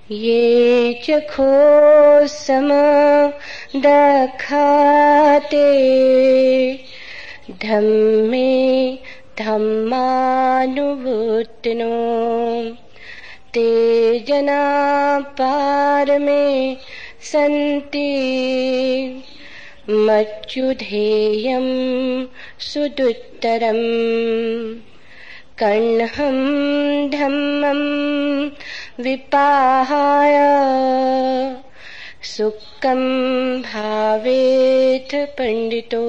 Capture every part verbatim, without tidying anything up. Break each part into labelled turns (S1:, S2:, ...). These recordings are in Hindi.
S1: ये चखो सम दखाते धम्मे धम्मानुभूतिनो ते जना पार में संति मच्युधेयं सुदुत्तरम् कर्णहं धम्मं विपाहाय सुखं भावेथ पंडितो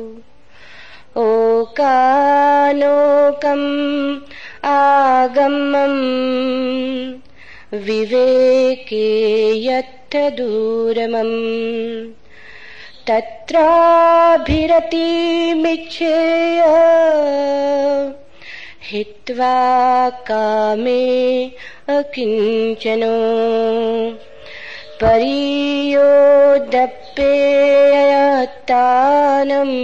S1: ओकानोकम् आगमम् विवेके यत्थ दूरमम् तत्राभिरतिमिच्छेय हित्वा कामे अकिंचनो परियोदप्येयतानम्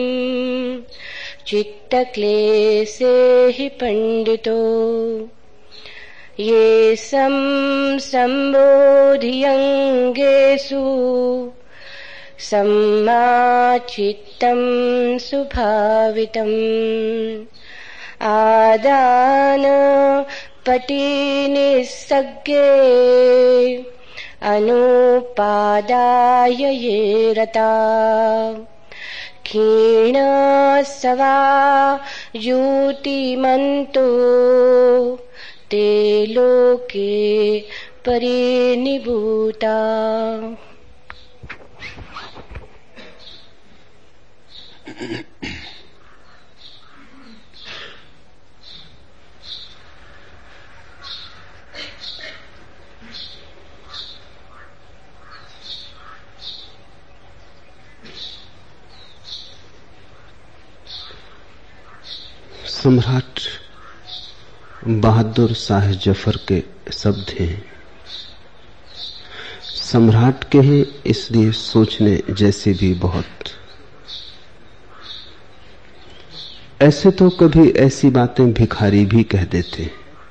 S1: चित्तक्लेशे हि पंडितो ये सं संबोधियंगेषु सम्माचित्तं सुभावितम् आदान पटिनिस्सग्गे अनुपादाय ये रता क्षीणसवा युतिमन्तो ते लोके परिनिभूता।
S2: सम्राट बहादुर शाह जफर के शब्द हैं। सम्राट के हैं, इसलिए सोचने जैसे भी बहुत। ऐसे तो कभी ऐसी बातें भिखारी भी कह देते,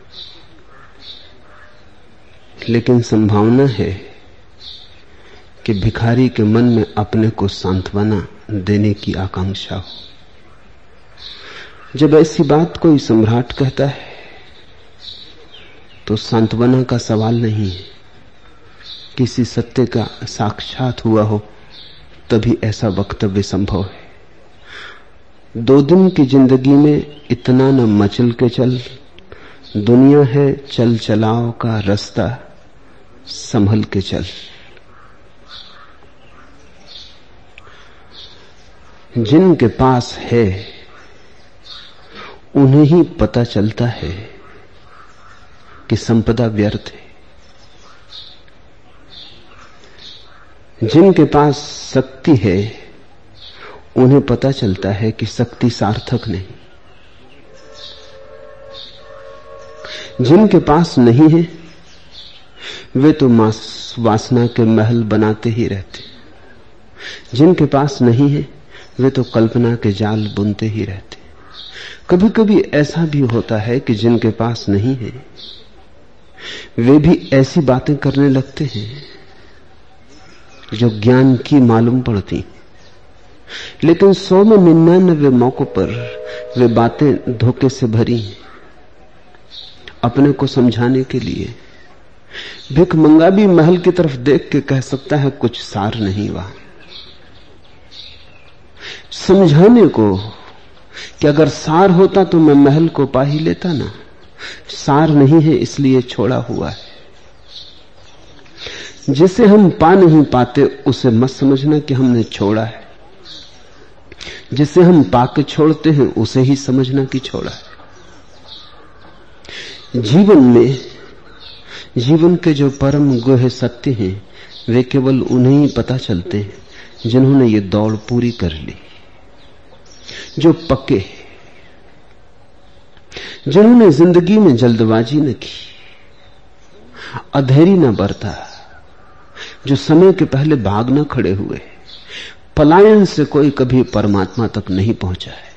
S2: लेकिन संभावना है कि भिखारी के मन में अपने को सांत्वना देने की आकांक्षा हो। जब ऐसी बात कोई सम्राट कहता है तो सांत्वना का सवाल नहीं है, किसी सत्य का साक्षात हुआ हो तभी ऐसा वक्तव्य संभव है। दो दिन की जिंदगी में इतना न मचल के चल, दुनिया है चल चलाओ का रास्ता संभल के चल। जिनके पास है उन्हें ही पता चलता है कि संपदा व्यर्थ है। जिनके पास शक्ति है उन्हें पता चलता है कि शक्ति सार्थक नहीं। जिनके पास नहीं है वे तो मास वासना के महल बनाते ही रहते। जिनके पास नहीं है वे तो कल्पना के जाल बुनते ही रहते। कभी कभी ऐसा भी होता है कि जिनके पास नहीं है वे भी ऐसी बातें करने लगते हैं जो ज्ञान की मालूम पड़ती, लेकिन सौ में निन्यानवे मौकों पर वे बातें धोखे से भरी हैं। अपने को समझाने के लिए भिखमंगा भी महल की तरफ देख के कह सकता है कुछ सार नहीं वहां। समझाने को कि अगर सार होता तो मैं महल को पा ही लेता ना। सार नहीं है इसलिए छोड़ा हुआ है। जिसे हम पा नहीं पाते उसे मत समझना कि हमने छोड़ा है। जिसे हम पाके छोड़ते हैं उसे ही समझना कि छोड़ा है। जीवन में जीवन के जो परम गुह्य सत्य हैं वे केवल उन्हें ही पता चलते हैं जिन्होंने ये दौड़ पूरी कर ली, जो पक्के, जिन्होंने जिंदगी में जल्दबाजी न की, अधैर्य न बरता, जो समय के पहले भाग न खड़े हुए। पलायन से कोई कभी परमात्मा तक नहीं पहुंचा है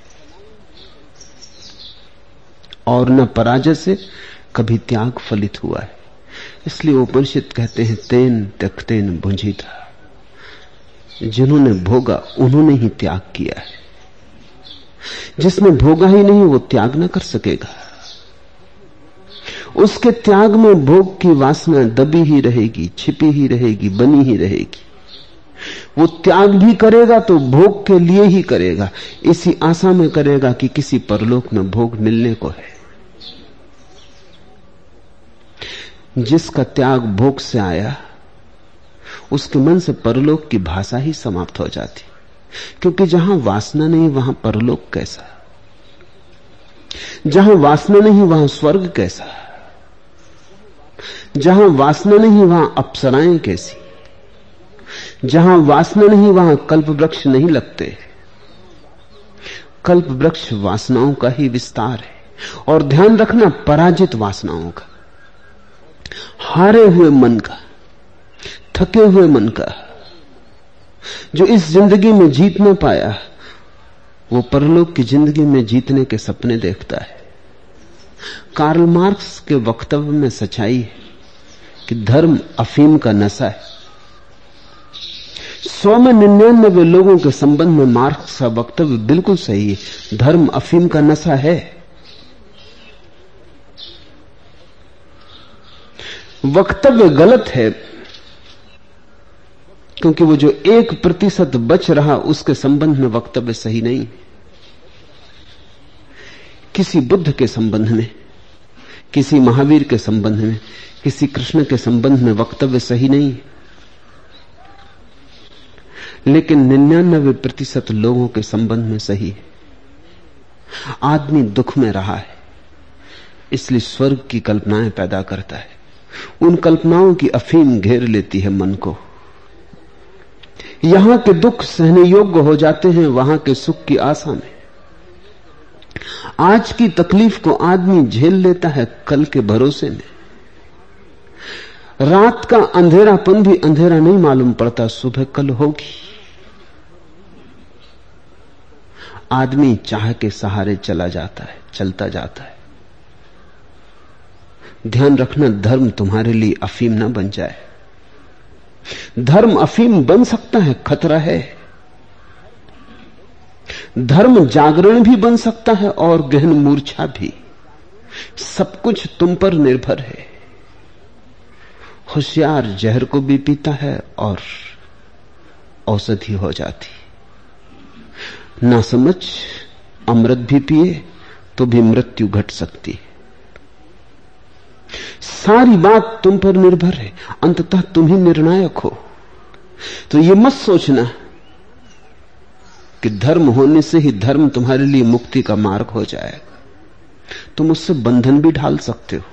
S2: और न पराजय से कभी त्याग फलित हुआ है। इसलिए उपनिषद कहते हैं तेन त्यक्तेन भुंजीता, जिन्होंने भोगा उन्होंने ही त्याग किया है। जिसने भोगा ही नहीं वो त्याग न कर सकेगा। उसके त्याग में भोग की वासना दबी ही रहेगी, छिपी ही रहेगी, बनी ही रहेगी। वो त्याग भी करेगा तो भोग के लिए ही करेगा, इसी आशा में करेगा कि किसी परलोक में भोग मिलने को है। जिसका त्याग भोग से आया उसके मन से परलोक की भाषा ही समाप्त हो जाती, क्योंकि जहां वासना नहीं वहां परलोक कैसा, जहां वासना नहीं वहां स्वर्ग कैसा, जहां वासना नहीं वहां अप्सराएं कैसी, जहां वासना नहीं वहां कल्प वृक्ष नहीं लगते। कल्प वृक्ष वासनाओं का ही विस्तार है, और ध्यान रखना पराजित वासनाओं का, हारे हुए मन का, थके हुए मन का। जो इस जिंदगी में जीत न पाया वो परलोक की जिंदगी में जीतने के सपने देखता है। कार्ल मार्क्स के वक्तव्य में सच्चाई है कि धर्म अफीम का नशा है। सौ में निन्यानवे लोगों के संबंध में मार्क्स का वक्तव्य बिल्कुल सही है। धर्म अफीम का नशा है। वक्तव्य गलत है क्योंकि वो जो एक प्रतिशत बच रहा उसके संबंध में वक्तव्य सही नहीं। किसी बुद्ध के संबंध में, किसी महावीर के संबंध में, किसी कृष्ण के संबंध में वक्तव्य सही नहीं, लेकिन निन्यानवे प्रतिशत लोगों के संबंध में सही है। आदमी दुख में रहा है इसलिए स्वर्ग की कल्पनाएं पैदा करता है। उन कल्पनाओं की अफीम घेर लेती है मन को। यहां के दुख सहने योग्य हो जाते हैं वहां के सुख की आशा में। आज की तकलीफ को आदमी झेल लेता है कल के भरोसे में। रात का अंधेरापन भी अंधेरा नहीं मालूम पड़ता, सुबह कल होगी। आदमी चाह के सहारे चला जाता है, चलता जाता है। ध्यान रखना धर्म तुम्हारे लिए अफीम ना बन जाए। धर्म अफीम बन सकता है, खतरा है। धर्म जागरण भी बन सकता है और गहन मूर्छा भी। सब कुछ तुम पर निर्भर है। होशियार जहर को भी पीता है और औषधि हो जाती। ना समझ अमृत भी पिए तो भी मृत्यु घट सकती है। सारी बात तुम पर निर्भर है। अंततः तुम ही निर्णायक हो। तो ये मत सोचना कि धर्म होने से ही धर्म तुम्हारे लिए मुक्ति का मार्ग हो जाएगा। तुम उससे बंधन भी ढाल सकते हो,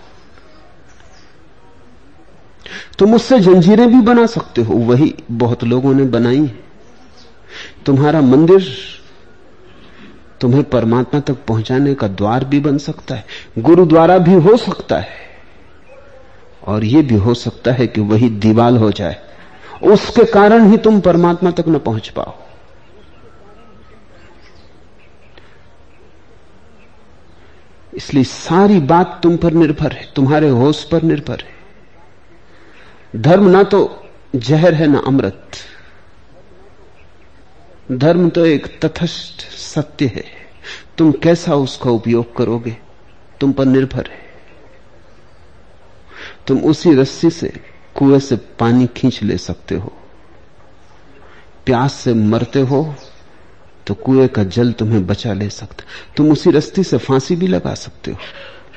S2: तुम उससे जंजीरें भी बना सकते हो। वही बहुत लोगों ने बनाई है। तुम्हारा मंदिर तुम्हें परमात्मा तक पहुंचाने का द्वार भी बन सकता है, गुरुद्वारा भी हो सकता है, और यह भी हो सकता है कि वही दीवाल हो जाए, उसके कारण ही तुम परमात्मा तक न पहुंच पाओ। इसलिए सारी बात तुम पर निर्भर है, तुम्हारे होश पर निर्भर है। धर्म ना तो जहर है ना अमृत। धर्म तो एक तटस्थ सत्य है। तुम कैसा उसका उपयोग करोगे तुम पर निर्भर है। तुम उसी रस्सी से कुएं से पानी खींच ले सकते हो। प्यास से मरते हो तो कुएं का जल तुम्हें बचा ले सकता। तुम उसी रस्सी से फांसी भी लगा सकते हो।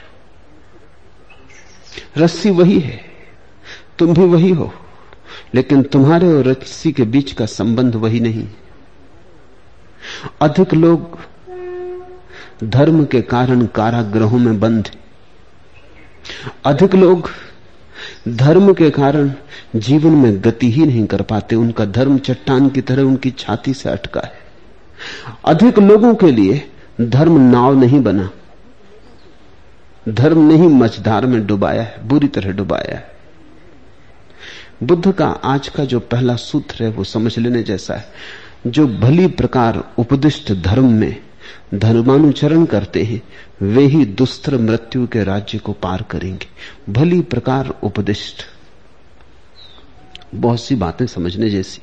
S2: रस्सी वही है, तुम भी वही हो, लेकिन तुम्हारे और रस्सी के बीच का संबंध वही नहीं। अधिक लोग धर्म के कारण कारागृहों में बंद हैं। अधिक लोग धर्म के कारण जीवन में गति ही नहीं कर पाते। उनका धर्म चट्टान की तरह उनकी छाती से अटका है। अधिक लोगों के लिए धर्म नाव नहीं बना। धर्म ने ही मझधार में डुबाया है, बुरी तरह डुबाया है। बुद्ध का आज का जो पहला सूत्र है वो समझ लेने जैसा है। जो भली प्रकार उपदिष्ट धर्म में धर्मानुचरण करते हैं वे ही दुस्तर मृत्यु के राज्य को पार करेंगे। भली प्रकार उपदिष्ट। बहुत सी बातें समझने जैसी।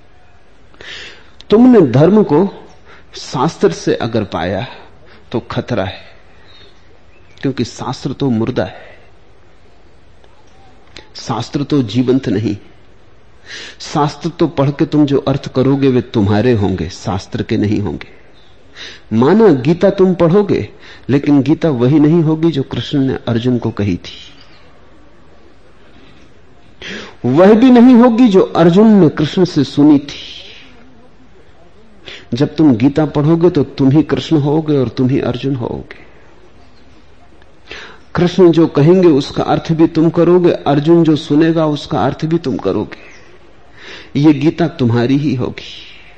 S2: तुमने धर्म को शास्त्र से अगर पाया तो खतरा है, क्योंकि शास्त्र तो मुर्दा है, शास्त्र तो जीवंत नहीं। शास्त्र तो पढ़ के तुम जो अर्थ करोगे वे तुम्हारे होंगे, शास्त्र के नहीं होंगे। माना गीता तुम पढ़ोगे, लेकिन गीता वही नहीं होगी जो कृष्ण ने अर्जुन को कही थी। वह भी नहीं होगी जो अर्जुन ने कृष्ण से सुनी थी। जब तुम गीता पढ़ोगे तो तुम ही कृष्ण होगे और तुम ही अर्जुन होगे। कृष्ण जो कहेंगे उसका अर्थ भी तुम करोगे, अर्जुन जो सुनेगा उसका अर्थ भी तुम करोगे। ये गीता तुम्हारी ही होगी।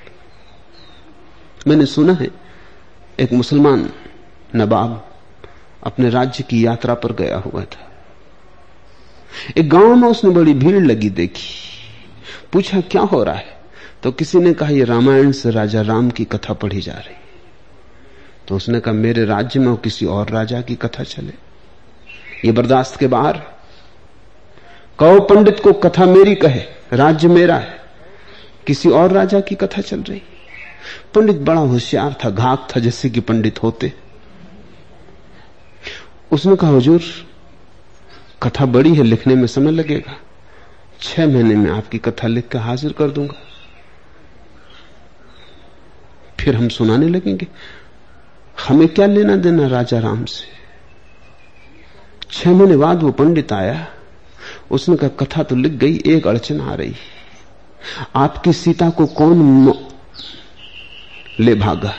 S2: मैंने सुना है एक मुसलमान नवाब अपने राज्य की यात्रा पर गया हुआ था। एक गांव में उसने बड़ी भीड़ लगी देखी। पूछा क्या हो रहा है? तो किसी ने कहा यह रामायण से राजा राम की कथा पढ़ी जा रही। तो उसने कहा मेरे राज्य में किसी और राजा की कथा चले, ये बर्दाश्त के बाहर। कहो पंडित को कथा मेरी कहे, राज्य मेरा है, किसी और राजा की कथा चल रही। पंडित बड़ा होशियार था, घाक था जैसे कि पंडित होते। उसने कहा हुजूर कथा बड़ी है, लिखने में समय लगेगा, छह महीने में आपकी कथा लिख कर हाजिर कर दूंगा, फिर हम सुनाने लगेंगे। हमें क्या लेना देना राजा राम से। छह महीने बाद वो पंडित आया। उसने कहा कथा तो लिख गई, एक अड़चन आ रही। आपकी सीता को कौन ले भागा?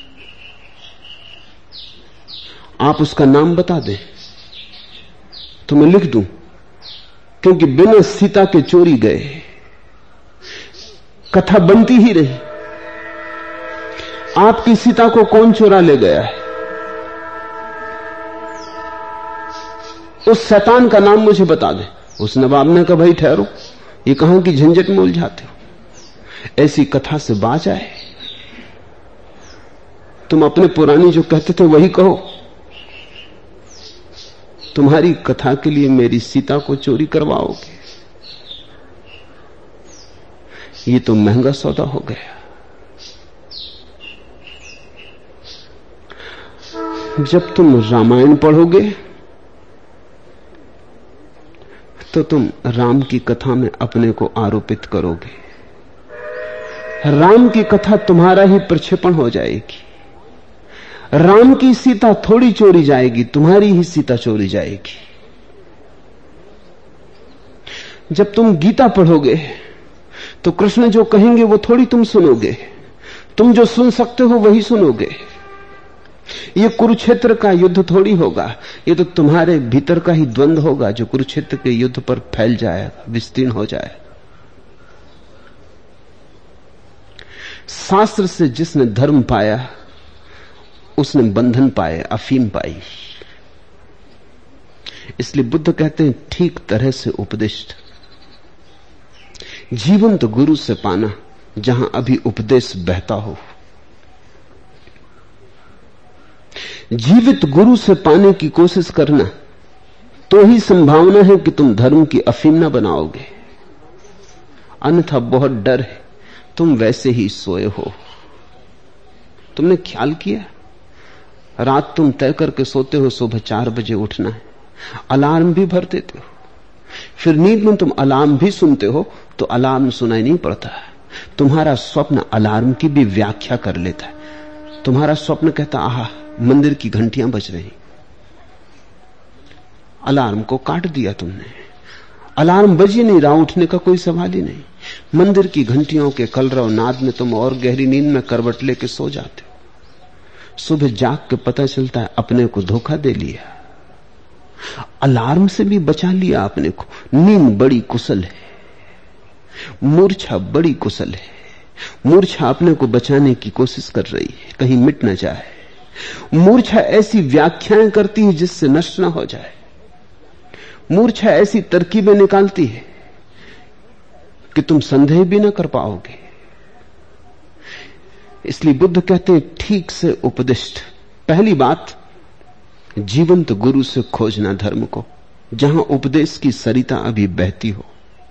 S2: आप उसका नाम बता दें तो मैं लिख दूं, क्योंकि बिना सीता के चोरी गए कथा बनती ही रही। आपकी सीता को कौन चुरा ले गया है, उस शैतान का नाम मुझे बता दे। उस नवाब ने कहा भाई ठहरो, ये कहां की झंझट में उलझाते हो, ऐसी कथा से बाज आए। तुम अपने पुरानी जो कहते थे वही कहो। तुम्हारी कथा के लिए मेरी सीता को चोरी करवाओगे, ये तो महंगा सौदा हो गया। जब तुम रामायण पढ़ोगे तो तुम राम की कथा में अपने को आरोपित करोगे। राम की कथा तुम्हारा ही प्रक्षेपण हो जाएगी। राम की सीता थोड़ी चोरी जाएगी, तुम्हारी ही सीता चोरी जाएगी। जब तुम गीता पढ़ोगे तो कृष्ण जो कहेंगे वो थोड़ी तुम सुनोगे, तुम जो सुन सकते हो वही सुनोगे। ये कुरुक्षेत्र का युद्ध थोड़ी होगा, ये तो तुम्हारे भीतर का ही द्वंद्व होगा जो कुरुक्षेत्र के युद्ध पर फैल जाएगा, विस्तीर्ण हो जाएगा। शास्त्र से जिसने धर्म पाया उसने बंधन पाए, अफीम पाई। इसलिए बुद्ध कहते हैं ठीक तरह से उपदिष्ट जीवंत गुरु से पाना जहां अभी उपदेश बहता हो। जीवित गुरु से पाने की कोशिश करना तो ही संभावना है कि तुम धर्म की अफीम न बनाओगे, अन्यथा बहुत डर है तुम वैसे ही सोए हो। तुमने ख्याल किया रात तुम तय करके सोते हो सुबह चार बजे उठना है, अलार्म भी भर देते हो, फिर नींद में तुम अलार्म भी सुनते हो तो अलार्म सुनाई नहीं पड़ता। तुम्हारा स्वप्न अलार्म की भी व्याख्या कर लेता है। तुम्हारा स्वप्न कहता आहा मंदिर की घंटियां बज रही, अलार्म को काट दिया तुमने, अलार्म बज ही नहीं रहा, उठने का कोई सवाल ही नहीं। मंदिर की घंटियों के कलरव नाद में तुम और गहरी नींद में करवट लेके सो जाते हो। सुबह जाग के पता चलता है अपने को धोखा दे लिया, अलार्म से भी बचा लिया अपने को। नींद बड़ी कुशल है, मूर्छा बड़ी कुशल है। मूर्छा अपने को बचाने की कोशिश कर रही है, कहीं मिट न जाए। मूर्छा ऐसी व्याख्याएं करती है जिससे नष्ट न हो जाए। मूर्छा ऐसी तरकीबें निकालती है कि तुम संदेह भी न कर पाओगे। इसलिए बुद्ध कहते हैं ठीक से उपदिष्ट। पहली बात, जीवंत गुरु से खोजना धर्म को, जहां उपदेश की सरिता अभी बहती हो।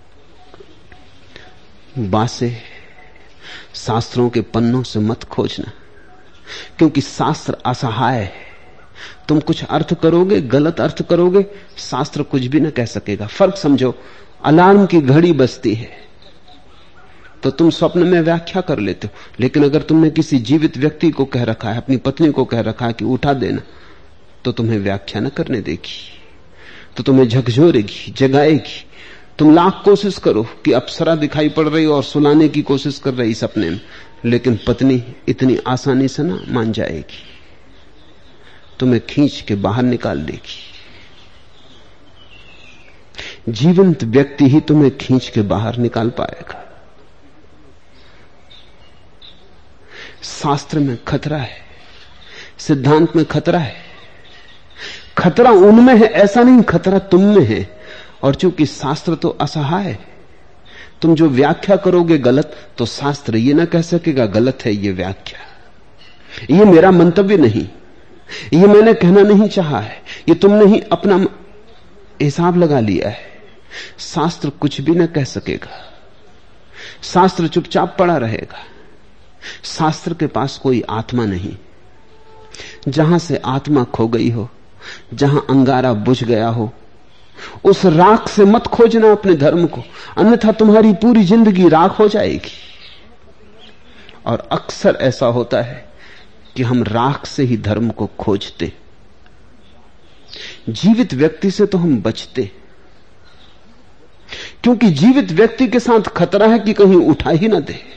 S2: बासे शास्त्रों के पन्नों से मत खोजना, क्योंकि शास्त्र असहाय है। तुम कुछ अर्थ करोगे, गलत अर्थ करोगे, शास्त्र कुछ भी न कह सकेगा। फर्क समझो, अलार्म की घड़ी बजती है तो तुम स्वप्न में व्याख्या कर लेते हो, लेकिन अगर तुमने किसी जीवित व्यक्ति को कह रखा है, अपनी पत्नी को कह रखा है कि उठा देना, तो तुम्हें व्याख्या न करने देगी, तो तुम्हें झकझोरेगी, जगाएगी। तुम लाख कोशिश करो कि अप्सरा दिखाई पड़ रही और सुलाने की कोशिश कर रही सपने में, लेकिन पत्नी इतनी आसानी से ना मान जाएगी, तुम्हें खींच के बाहर निकाल देगी। जीवंत व्यक्ति ही तुम्हें खींच के बाहर निकाल पाएगा। शास्त्र में खतरा है, सिद्धांत में खतरा है। खतरा उनमें है, ऐसा नहीं खतरा तुम में है। और चूंकि शास्त्र तो असहाय है, तुम जो व्याख्या करोगे गलत, तो शास्त्र ये ना कह सकेगा गलत है ये व्याख्या, ये मेरा मंतव्य नहीं, ये मैंने कहना नहीं चाहा है, ये तुमने ही अपना हिसाब लगा लिया है। शास्त्र कुछ भी ना कह सकेगा, शास्त्र चुपचाप पड़ा रहेगा। शास्त्र के पास कोई आत्मा नहीं। जहां से आत्मा खो गई हो, जहां अंगारा बुझ गया हो, उस राख से मत खोजना अपने धर्म को, अन्यथा तुम्हारी पूरी जिंदगी राख हो जाएगी। और अक्सर ऐसा होता है कि हम राख से ही धर्म को खोजते, जीवित व्यक्ति से तो हम बचते, क्योंकि जीवित व्यक्ति के साथ खतरा है कि कहीं उठा ही ना दे।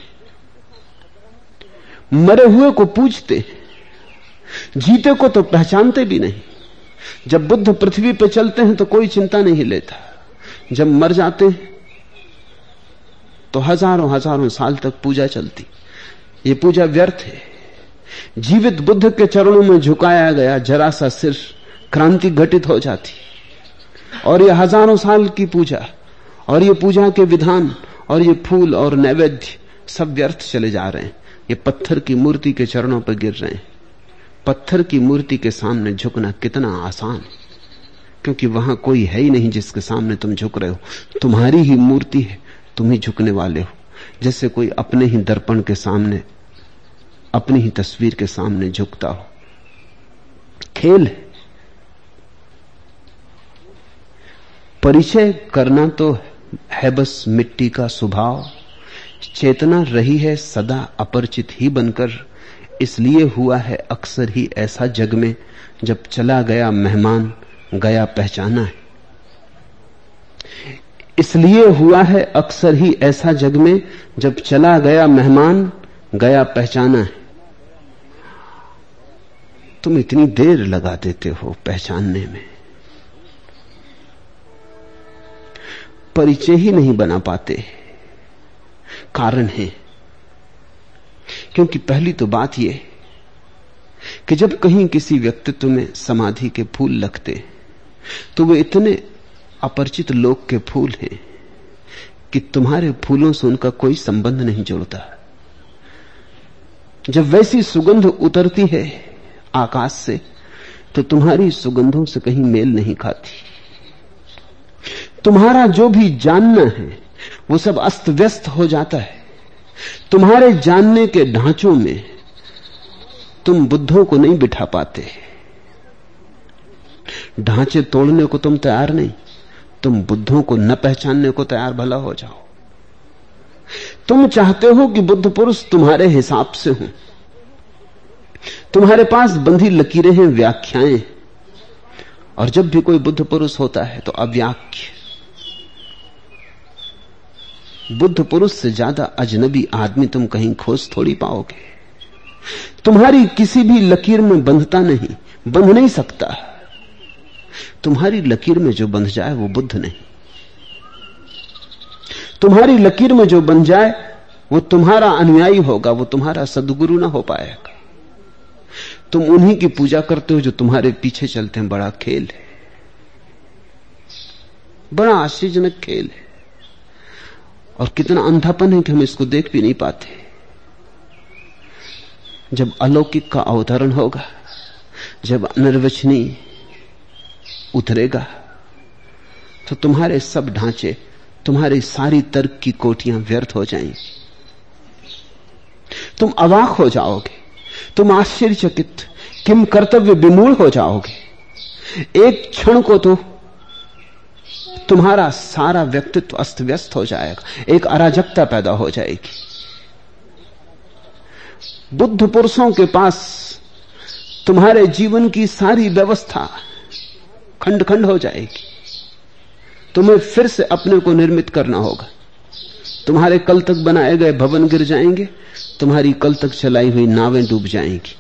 S2: मरे हुए को पूजते, जीते को तो पहचानते भी नहीं। जब बुद्ध पृथ्वी पर चलते हैं तो कोई चिंता नहीं लेता, जब मर जाते हैं तो हजारों हजारों साल तक पूजा चलती। ये पूजा व्यर्थ है। जीवित बुद्ध के चरणों में झुकाया गया जरा सा सिर, क्रांति घटित हो जाती। और ये हजारों साल की पूजा और ये पूजा के विधान और ये फूल और नैवेद्य सब व्यर्थ चले जा रहे हैं। ये पत्थर की मूर्ति के चरणों पर गिर रहे हैं। पत्थर की मूर्ति के सामने झुकना कितना आसान है, क्योंकि वहां कोई है ही नहीं जिसके सामने तुम झुक रहे हो। तुम्हारी ही मूर्ति है, तुम ही झुकने वाले हो। जैसे कोई अपने ही दर्पण के सामने, अपनी ही तस्वीर के सामने झुकता हो। खेल है। परिचय करना तो है बस मिट्टी का स्वभाव, चेतना रही है सदा अपरिचित ही बनकर। इसलिए हुआ है अक्सर ही ऐसा जग में, जब चला गया मेहमान गया पहचाना है। इसलिए हुआ है अक्सर ही ऐसा जग में, जब चला गया मेहमान गया पहचाना है। तुम इतनी देर लगा देते हो पहचानने में, परिचय ही नहीं बना पाते। कारण है, क्योंकि पहली तो बात यह कि जब कहीं किसी व्यक्तित्व में समाधि के फूल लगते तो वे इतने अपरिचित लोक के फूल हैं कि तुम्हारे फूलों से उनका कोई संबंध नहीं जुड़ता। जब वैसी सुगंध उतरती है आकाश से तो तुम्हारी सुगंधों से कहीं मेल नहीं खाती। तुम्हारा जो भी जानना है वो सब अस्त व्यस्त हो जाता है। तुम्हारे जानने के ढांचों में तुम बुद्धों को नहीं बिठा पाते। ढांचे तोड़ने को तुम तैयार नहीं, तुम बुद्धों को न पहचानने को तैयार भला हो जाओ। तुम चाहते हो कि बुद्ध पुरुष तुम्हारे हिसाब से हो, तुम्हारे पास बंधी लकीरें हैं, व्याख्याएं, और जब भी कोई बुद्ध पुरुष होता है तो अव्याख्य। बुद्ध पुरुष से ज्यादा अजनबी आदमी तुम कहीं खोज थोड़ी पाओगे। तुम्हारी किसी भी लकीर में बंधता नहीं, बंध नहीं सकता। तुम्हारी लकीर में जो बंध जाए वो बुद्ध नहीं। तुम्हारी लकीर में जो बंध जाए वो तुम्हारा अनुयायी होगा, वो तुम्हारा सद्गुरु ना हो पाएगा। तुम उन्हीं की पूजा करते हो जो तुम्हारे पीछे चलते हैं। बड़ा खेल है, बड़ा आश्चर्यजनक खेल है, और कितना अंधापन है कि हम इसको देख भी नहीं पाते। जब अलौकिक का अवतरण होगा, जब अनिर्वचनीय उतरेगा, तो तुम्हारे सब ढांचे, तुम्हारी सारी तर्क की कोठियां व्यर्थ हो जाएंगी। तुम अवाक हो जाओगे, तुम आश्चर्यचकित, किम कर्तव्य विमूढ़ हो जाओगे। एक क्षण को तो तुम्हारा सारा व्यक्तित्व अस्त व्यस्त हो जाएगा, एक अराजकता पैदा हो जाएगी। बुद्ध पुरुषों के पास तुम्हारे जीवन की सारी व्यवस्था खंड खंड हो जाएगी। तुम्हें फिर से अपने को निर्मित करना होगा। तुम्हारे कल तक बनाए गए भवन गिर जाएंगे, तुम्हारी कल तक चलाई हुई नावें डूब जाएंगी।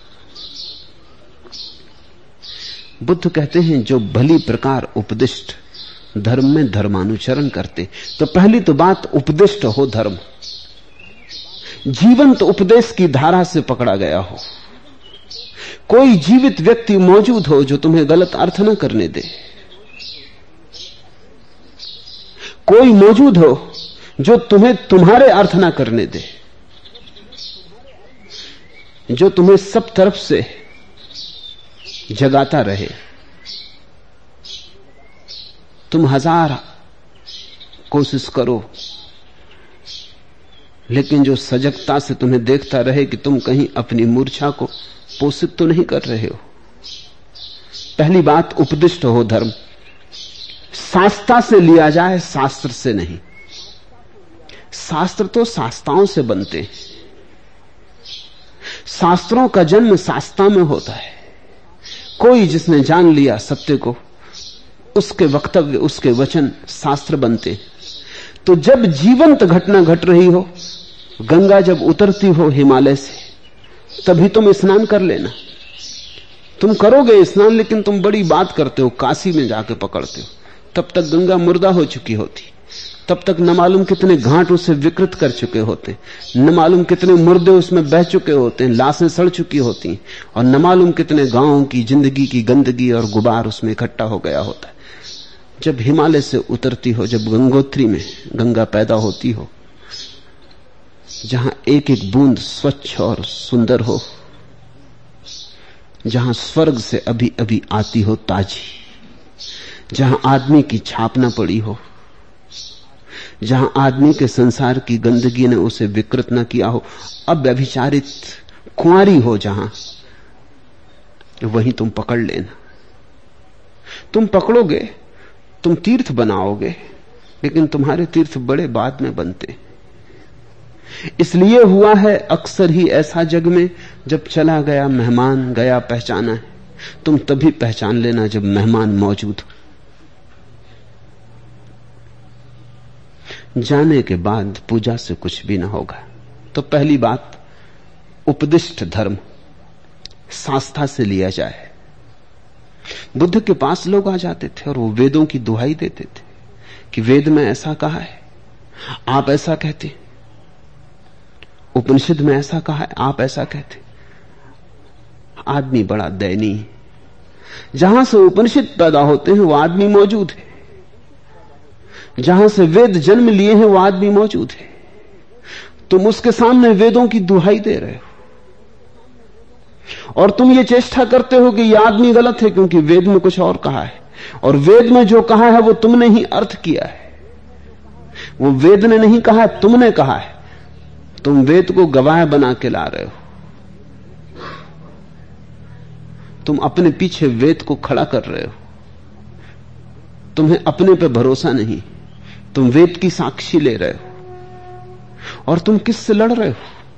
S2: बुद्ध कहते हैं, जो भली प्रकार उपदिष्ट धर्म में धर्मानुचरण करते। तो पहली तो बात, उपदिष्ट हो धर्म, जीवंत उपदेश की धारा से पकड़ा गया हो। कोई जीवित व्यक्ति मौजूद हो जो तुम्हें गलत अर्थ न करने दे। कोई मौजूद हो जो तुम्हें तुम्हारे अर्थ ना करने दे, जो तुम्हें सब तरफ से जगाता रहे। तुम हजार कोशिश करो, लेकिन जो सजगता से तुम्हें देखता रहे कि तुम कहीं अपनी मूर्छा को पोषित तो नहीं कर रहे हो। पहली बात, उपदिष्ट हो धर्म। शास्त्रा से लिया जाए, शास्त्र से नहीं। शास्त्र तो शास्त्राओं से बनते हैं। शास्त्रों का जन्म शास्त्रा में होता है। कोई जिसने जान लिया सत्य को, उसके वक्तव्य, उसके वचन शास्त्र बनते। तो जब जीवंत घटना घट रही हो, गंगा जब उतरती हो हिमालय से, तभी तुम स्नान कर लेना। तुम करोगे स्नान, लेकिन तुम बड़ी बात करते हो, काशी में जाके पकड़ते हो। तब तक गंगा मुर्दा हो चुकी होती, तब तक न मालूम कितने घाट उसे विकृत कर चुके होते, न मालूम कितने मुर्दे उसमें बह चुके होते हैं, लाशें सड़ चुकी होती, और न मालूम कितने गांवों की जिंदगी की गंदगी और गुबार उसमें इकट्ठा हो गया होता है। जब हिमालय से उतरती हो, जब गंगोत्री में गंगा पैदा होती हो, जहां एक एक बूंद स्वच्छ और सुंदर हो, जहां स्वर्ग से अभी अभी आती हो ताजी, जहां आदमी की छाप न पड़ी हो, जहां आदमी के संसार की गंदगी ने उसे विकृत न किया हो, अव्यभिचारित कुंवारी हो जहां, वहीं तुम पकड़ लेना। तुम पकड़ोगे, तुम तीर्थ बनाओगे, लेकिन तुम्हारे तीर्थ बड़े बाद में बनते। इसलिए हुआ है अक्सर ही ऐसा जग में, जब चला गया मेहमान गया पहचाना है। तुम तभी पहचान लेना जब मेहमान मौजूद हो। जाने के बाद पूजा से कुछ भी ना होगा। तो पहली बात, उपदिष्ट धर्म शास्त्रा से लिया जाए। बुद्ध के पास लोग आ जाते थे और वो वेदों की दुहाई देते थे कि वेद में ऐसा कहा है, आप ऐसा कहते, उपनिषद में ऐसा कहा है, आप ऐसा कहते। आदमी बड़ा दयनीय। जहां से उपनिषद पैदा होते हैं वो आदमी मौजूद है, जहां से वेद जन्म लिए हैं वो आदमी मौजूद है। तुम उसके सामने वेदों की दुहाई दे रहे हो और तुम ये चेष्टा करते हो कि यह आदमी गलत है, क्योंकि वेद में कुछ और कहा है, और वेद में जो कहा है वो तुमने ही अर्थ किया है। वो वेद ने नहीं कहा, तुमने कहा है। तुम वेद को गवाह बना के ला रहे हो। तुम अपने पीछे वेद को खड़ा कर रहे हो। तुम्हें अपने पे भरोसा नहीं, तुम वेद की साक्षी ले रहे हो। और तुम किससे लड़ रहे हो?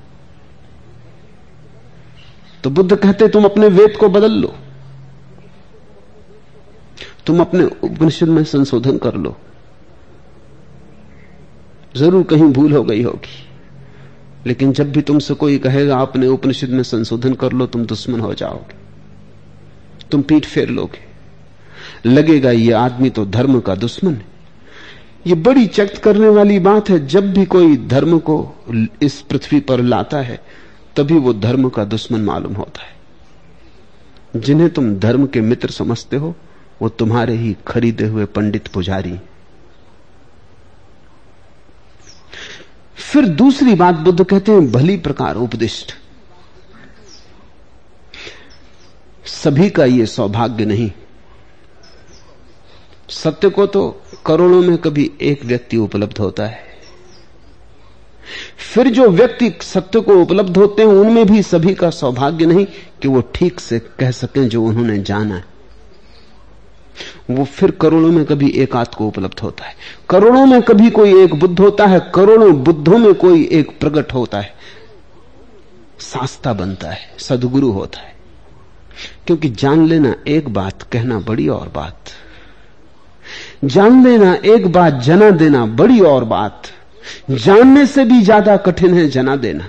S2: तो बुद्ध कहते तुम अपने वेद को बदल लो, तुम अपने उपनिषद में संशोधन कर लो। जरूर कहीं भूल हो गई होगी, लेकिन जब भी तुमसे कोई कहेगा अपने उपनिषद में संशोधन कर लो, तुम दुश्मन हो जाओगे, तुम पीठ फेर लोगे। लगेगा ये आदमी तो धर्म का दुश्मन है। ये बड़ी चकित करने वाली बात है। जब भी कोई धर्म को इस पृथ्वी पर लाता है, तभी वो धर्म का दुश्मन मालूम होता है। जिन्हें तुम धर्म के मित्र समझते हो, वो तुम्हारे ही खरीदे हुए पंडित पुजारी। फिर दूसरी बात बुद्ध कहते हैं, भली प्रकार उपदिष्ट। सभी का यह सौभाग्य नहीं। सत्य को तो करोड़ों में कभी एक व्यक्ति उपलब्ध होता है। फिर जो व्यक्ति सत्य को उपलब्ध होते हैं उनमें भी सभी का सौभाग्य नहीं कि वो ठीक से कह सकें जो उन्होंने जाना है। वो फिर करोड़ों में कभी एक आध को उपलब्ध होता है। करोड़ों में कभी कोई एक बुद्ध होता है, करोड़ों बुद्धों में कोई एक प्रकट होता है, शास्ता बनता है, सदगुरु होता है। क्योंकि जान लेना एक बात, कहना बड़ी और बात। जान लेना एक बात, जना देना बड़ी और बात। जानने से भी ज्यादा कठिन है जना देना।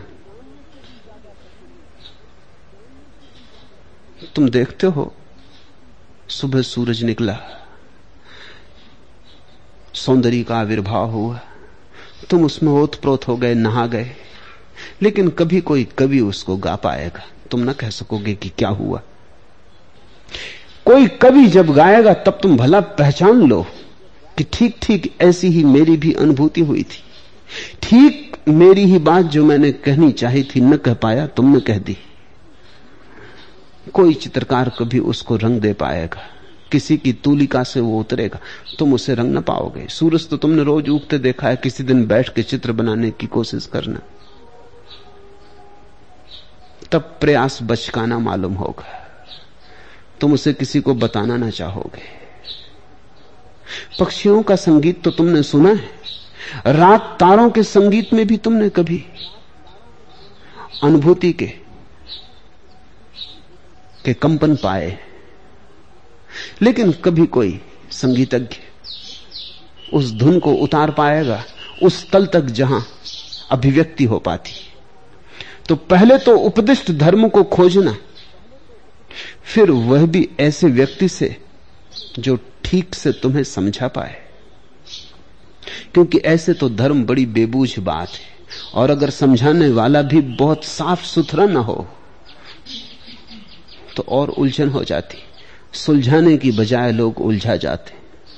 S2: तुम देखते हो सुबह सूरज निकला, सौंदर्य का आविर्भाव हुआ, तुम उसमें ओतप्रोत हो गए, नहा गए, लेकिन कभी कोई कवि उसको गा पाएगा? तुम न कह सकोगे कि क्या हुआ। कोई कवि जब गाएगा तब तुम भला पहचान लो कि ठीक ठीक ऐसी ही मेरी भी अनुभूति हुई थी, ठीक मेरी ही बात जो मैंने कहनी चाही थी न कह पाया, तुमने कह दी। कोई चित्रकार कभी उसको रंग दे पाएगा, किसी की तूलिका से वो उतरेगा, तुम उसे रंग न पाओगे। सूरज तो तुमने रोज उगते देखा है, किसी दिन बैठ के चित्र बनाने की कोशिश करना, तब प्रयास बचकाना मालूम होगा, तुम उसे किसी को बताना ना चाहोगे। पक्षियों का संगीत तो तुमने सुना है, रात तारों के संगीत में भी तुमने कभी अनुभूति के के कंपन पाए, लेकिन कभी कोई संगीतज्ञ उस धुन को उतार पाएगा उस तल तक जहां अभिव्यक्ति हो पाती। तो पहले तो उपदिष्ट धर्म को खोजना, फिर वह भी ऐसे व्यक्ति से जो ठीक से तुम्हें समझा पाए, क्योंकि ऐसे तो धर्म बड़ी बेबूझ बात है, और अगर समझाने वाला भी बहुत साफ सुथरा ना हो तो और उलझन हो जाती। सुलझाने की बजाय लोग उलझा जाते।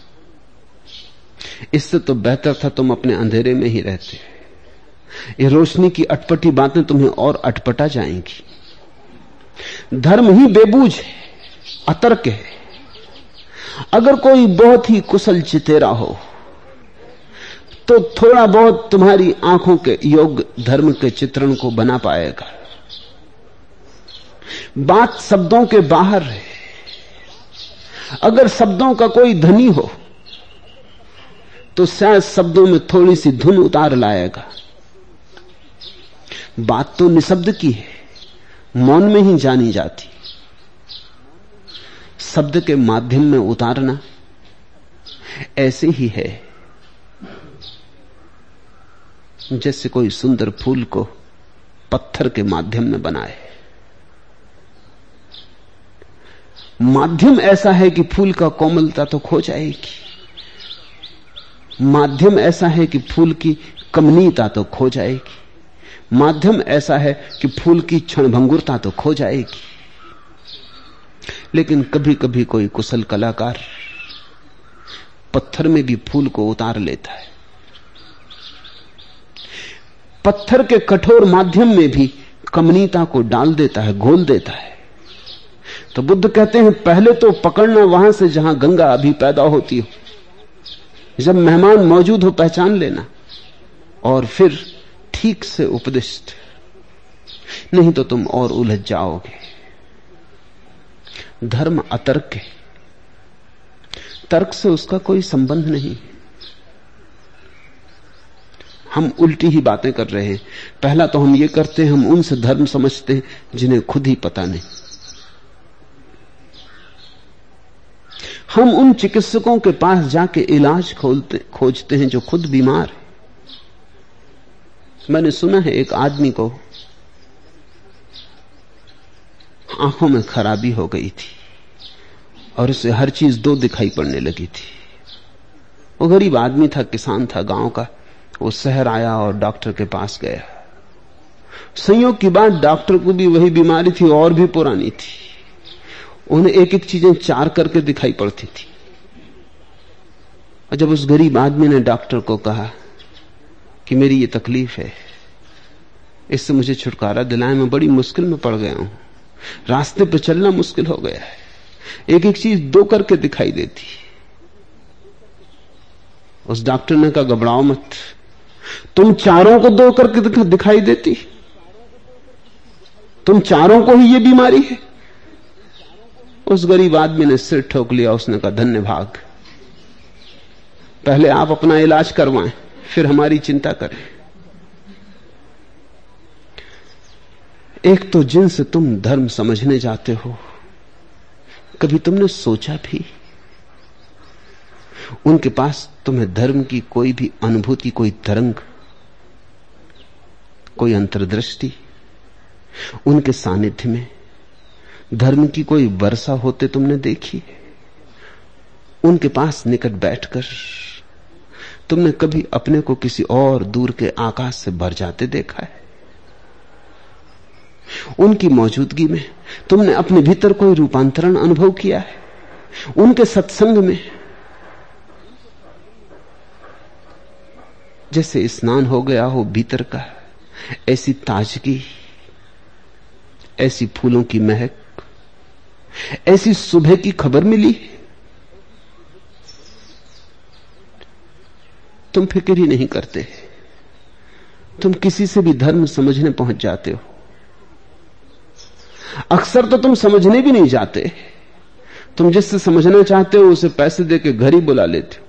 S2: इससे तो बेहतर था तुम अपने अंधेरे में ही रहते। ये रोशनी की अटपटी बातें तुम्हें और अटपटा जाएंगी। धर्म ही बेबूझ है, अतर्क है। अगर कोई बहुत ही कुशल चितेरा हो तो थोड़ा बहुत तुम्हारी आंखों के योग्य धर्म के चित्रण को बना पाएगा। बात शब्दों के बाहर है। अगर शब्दों का कोई धनी हो तो शायद शब्दों में थोड़ी सी धुन उतार लाएगा। बात तो निशब्द की है, मौन में ही जानी जाती। शब्द के माध्यम में उतारना ऐसे ही है जैसे कोई सुंदर फूल को पत्थर के माध्यम में बनाए। माध्यम ऐसा है कि फूल का कोमलता तो खो जाएगी, माध्यम ऐसा है कि फूल की कमनीयता तो खो जाएगी, माध्यम ऐसा है कि फूल की क्षणभंगुरता तो खो जाएगी। लेकिन कभी कभी कोई कुशल कलाकार पत्थर में भी फूल को उतार लेता है, पत्थर के कठोर माध्यम में भी कमनीयता को डाल देता है, घोल देता है। तो बुद्ध कहते हैं पहले तो पकड़ना वहां से जहां गंगा अभी पैदा होती हो, जब मेहमान मौजूद हो पहचान लेना, और फिर ठीक से उपदिष्ट, नहीं तो तुम और उलझ जाओगे। धर्म अतर्क है, तर्क से उसका कोई संबंध नहीं। हम उल्टी ही बातें कर रहे हैं। पहला तो हम ये करते हैं, हम उनसे धर्म समझते हैं जिन्हें खुद ही पता नहीं। हम उन चिकित्सकों के पास जाके इलाज खोलते खोजते हैं जो खुद बीमार है। मैंने सुना है एक आदमी को आंखों में खराबी हो गई थी और उसे हर चीज दो दिखाई पड़ने लगी थी। वो गरीब आदमी था, किसान था गांव का। वो शहर आया और डॉक्टर के पास गया। संयोग की बात, डॉक्टर को भी वही बीमारी थी और भी पुरानी थी। उन्हें एक एक चीजें चार करके दिखाई पड़ती थी। और जब उस गरीब आदमी ने डॉक्टर को कहा कि मेरी ये तकलीफ है, इससे मुझे छुटकारा दिलाए, मैं बड़ी मुश्किल में पड़ गया हूं, रास्ते पर चलना मुश्किल हो गया है। एक एक चीज दो करके दिखाई देती। उस डॉक्टर ने कहा घबराओ मत, तुम चारों को दो करके दिखाई देती, तुम चारों को ही ये बीमारी है। उस गरीब आदमी ने सिर ठोक लिया। उसने कहा धन्य भाग, पहले आप अपना इलाज करवाएं, फिर हमारी चिंता करें। एक तो जिनसे तुम धर्म समझने जाते हो, कभी तुमने सोचा भी उनके पास तुम्हें धर्म की कोई भी अनुभूति, कोई तरंग, कोई अंतर्दृष्टि, उनके सानिध्य में धर्म की कोई वर्षा होते तुमने देखी? उनके पास निकट बैठकर तुमने कभी अपने को किसी और दूर के आकाश से भर जाते देखा है? उनकी मौजूदगी में तुमने अपने भीतर कोई रूपांतरण अनुभव किया है? उनके सत्संग में जैसे स्नान हो गया हो भीतर का, ऐसी ताजगी, ऐसी फूलों की महक, ऐसी सुबह की खबर मिली? तुम फिक्र ही नहीं करते। तुम किसी से भी धर्म समझने पहुंच जाते हो। अक्सर तो तुम समझने भी नहीं जाते। तुम जिससे समझना चाहते हो उसे पैसे देके घर ही बुला लेते हो।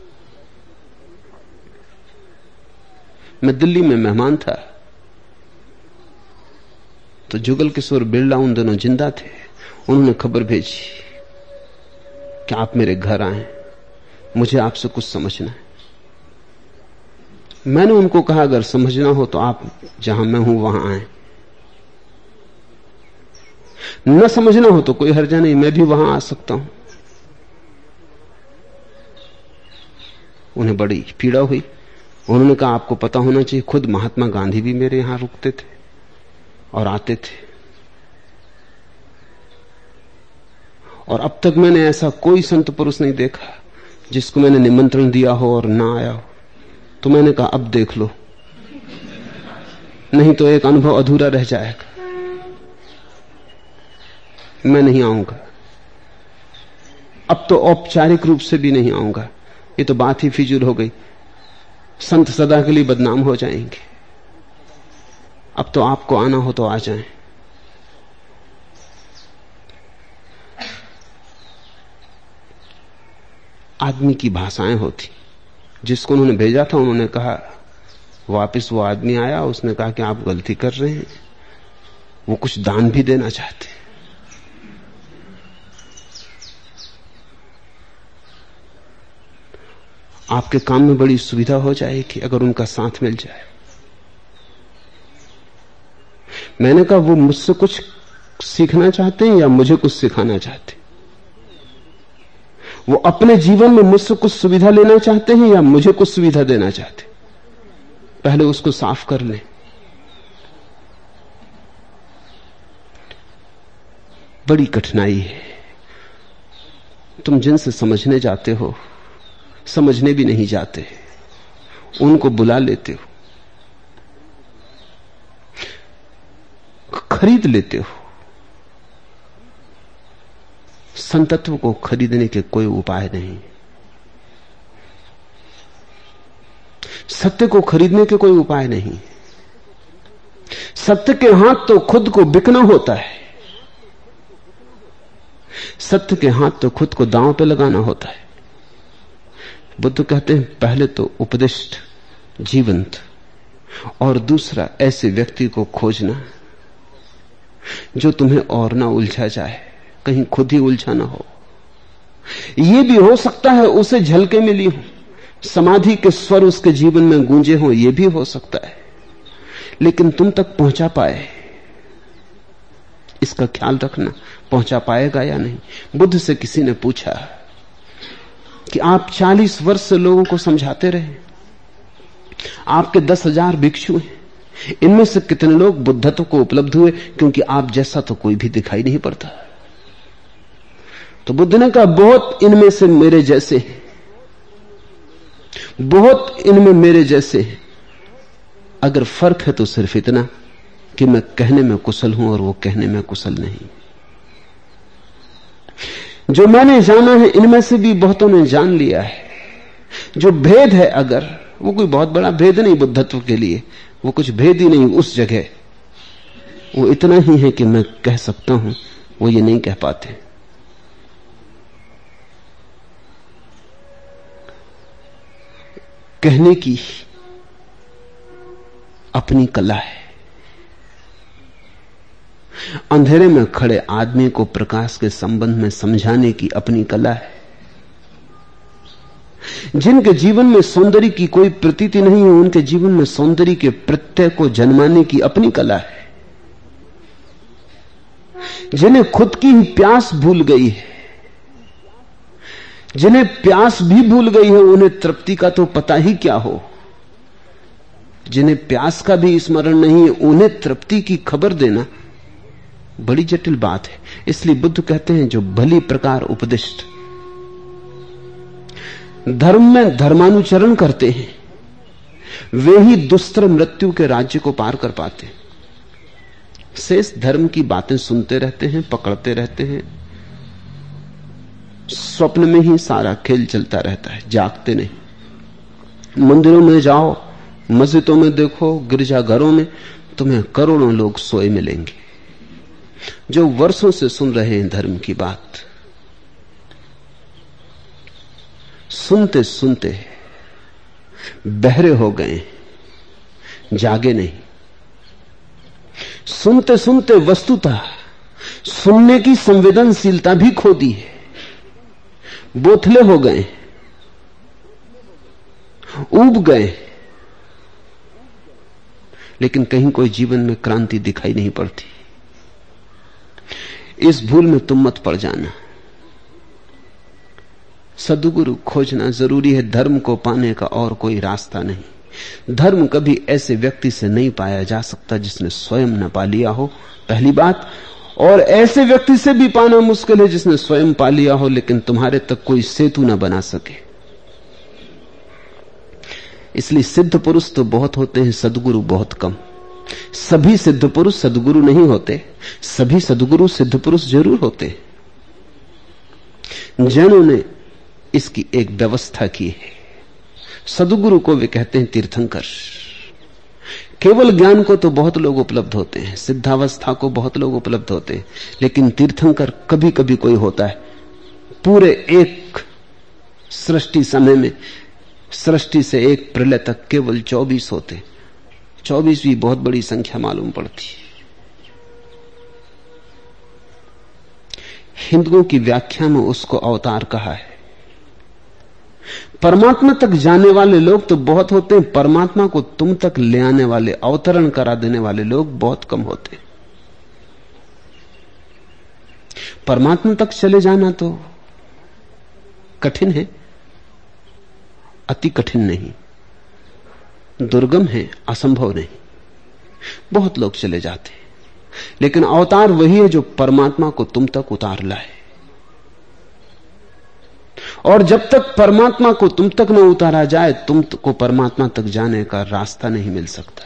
S2: मैं दिल्ली में मेहमान था तो जुगल किशोर बिरला उन दोनों जिंदा थे। उन्होंने खबर भेजी कि आप मेरे घर आए, मुझे आपसे कुछ समझना है। मैंने उनको कहा अगर समझना हो तो आप जहां मैं हूं वहां आए, न समझना हो तो कोई हर्जा नहीं, मैं भी वहां आ सकता हूं। उन्हें बड़ी पीड़ा हुई। उन्होंने कहा आपको पता होना चाहिए, खुद महात्मा गांधी भी मेरे यहां रुकते थे और आते थे, और अब तक मैंने ऐसा कोई संत पुरुष नहीं देखा जिसको मैंने निमंत्रण दिया हो और ना आया हो। तो मैंने कहा अब देख लो, नहीं तो एक अनुभव अधूरा रह जाएगा। मैं नहीं आऊंगा, अब तो औपचारिक रूप से भी नहीं आऊंगा। ये तो बात ही फिजूल हो गई, संत सदा के लिए बदनाम हो जाएंगे। अब तो आपको आना हो तो आ जाएं। आदमी की भाषाएं होती। जिसको उन्होंने भेजा था उन्होंने कहा, वापस वो आदमी आया, उसने कहा कि आप गलती कर रहे हैं, वो कुछ दान भी देना चाहते। आपके काम में बड़ी सुविधा हो जाएगी अगर उनका साथ मिल जाए। मैंने कहा वो मुझसे कुछ सीखना चाहते हैं या मुझे कुछ सिखाना चाहते हैं? वो अपने जीवन में मुझसे कुछ सुविधा लेना चाहते हैं या मुझे कुछ सुविधा देना चाहते हैं? पहले उसको साफ कर लें। बड़ी कठिनाई है। तुम जिनसे समझने जाते हो समझने भी नहीं जाते, उनको बुला लेते हो, खरीद लेते हो। संतत्व को खरीदने के कोई उपाय नहीं, सत्य को खरीदने के कोई उपाय नहीं। सत्य के हाथ तो खुद को बिकना होता है, सत्य के हाथ तो खुद को दांव पे लगाना होता है। बुद्ध कहते हैं पहले तो उपदिष्ट जीवंत, और दूसरा ऐसे व्यक्ति को खोजना जो तुम्हें और ना उलझा जाए, कहीं खुद ही उलझा ना हो। यह भी हो सकता है उसे झलके मिली हो, समाधि के स्वर उसके जीवन में गूंजे हो, यह भी हो सकता है, लेकिन तुम तक पहुंचा पाए इसका ख्याल रखना, पहुंचा पाएगा या नहीं। बुद्ध से किसी ने पूछा कि आप चालीस वर्ष से लोगों को समझाते रहे, आपके दस हजार भिक्षु हैं, इनमें से कितने लोग बुद्धत्व को उपलब्ध हुए? क्योंकि आप जैसा तो कोई भी दिखाई नहीं पड़ता। तो बुद्ध ने कहा बहुत इनमें से मेरे जैसे हैं, बहुत इनमें मेरे जैसे हैं। अगर फर्क है तो सिर्फ इतना कि मैं कहने में कुशल हूं और वो कहने में कुशल नहीं। जो मैंने जाना है इनमें से भी बहुतों ने जान लिया है। जो भेद है, अगर वो कोई बहुत बड़ा भेद नहीं बुद्धत्व के लिए, वो कुछ भेद ही नहीं उस जगह, वो इतना ही है कि मैं कह सकता हूं, वो ये नहीं कह पाते। कहने की अपनी कला है। अंधेरे में खड़े आदमी को प्रकाश के संबंध में समझाने की अपनी कला है। जिनके जीवन में सौंदर्य की कोई प्रतीति नहीं है, उनके जीवन में सौंदर्य के प्रत्यय को जन्माने की अपनी कला है। जिन्हें खुद की ही प्यास भूल गई है, जिन्हें प्यास भी भूल गई है, उन्हें तृप्ति का तो पता ही क्या हो। जिन्हें प्यास का भी स्मरण नहीं है, उन्हें तृप्ति की खबर देना बड़ी जटिल बात है। इसलिए बुद्ध कहते हैं, जो भली प्रकार उपदिष्ट धर्म में धर्मानुचरण करते हैं, वे ही दुस्तर मृत्यु के राज्य को पार कर पाते हैं। शेष धर्म की बातें सुनते रहते हैं, पकड़ते रहते हैं, स्वप्न में ही सारा खेल चलता रहता है, जागते नहीं। मंदिरों में जाओ, मस्जिदों में देखो, गिरजाघरों में तुम्हें करोड़ों लोग सोए मिलेंगे जो वर्षों से सुन रहे हैं धर्म की बात। सुनते सुनते बहरे हो गए, जागे नहीं। सुनते सुनते वस्तुतः सुनने की संवेदनशीलता भी खो दी है, बोथले हो गए, ऊब गए, लेकिन कहीं कोई जीवन में क्रांति दिखाई नहीं पड़ती। इस भूल में तुम मत पड़ जाना। सद्गुरु खोजना जरूरी है, धर्म को पाने का और कोई रास्ता नहीं। धर्म कभी ऐसे व्यक्ति से नहीं पाया जा सकता जिसने स्वयं न पा लिया हो, पहली बात। और ऐसे व्यक्ति से भी पाना मुश्किल है जिसने स्वयं पा लिया हो लेकिन तुम्हारे तक कोई सेतु न बना सके। इसलिए सिद्ध पुरुष तो बहुत होते हैं, सद्गुरु बहुत कम। सभी सिद्ध पुरुष सद्गुरु नहीं होते, सभी सद्गुरु सिद्ध पुरुष जरूर होते। जैनों ने इसकी एक व्यवस्था की है। सद्गुरु को वे कहते हैं तीर्थंकर। केवल ज्ञान को तो बहुत लोग उपलब्ध होते हैं, सिद्धावस्था को बहुत लोग उपलब्ध होते हैं, लेकिन तीर्थंकर कभी कभी कोई होता है। पूरे एक सृष्टि समय में, सृष्टि से एक प्रलय तक केवल चौबीस होते। चौबीस भी बहुत बड़ी संख्या मालूम पड़ती। हिंदुओं की व्याख्या में उसको अवतार कहा है। परमात्मा तक जाने वाले लोग तो बहुत होते हैं, परमात्मा को तुम तक ले आने वाले, अवतरण करा देने वाले लोग बहुत कम होते हैं। परमात्मा तक चले जाना तो कठिन है, अति कठिन नहीं, दुर्गम है, असंभव नहीं। बहुत लोग चले जाते, लेकिन अवतार वही है जो परमात्मा को तुम तक उतार लाए। और जब तक परमात्मा को तुम तक न उतारा जाए, तुमको परमात्मा तक जाने का रास्ता नहीं मिल सकता।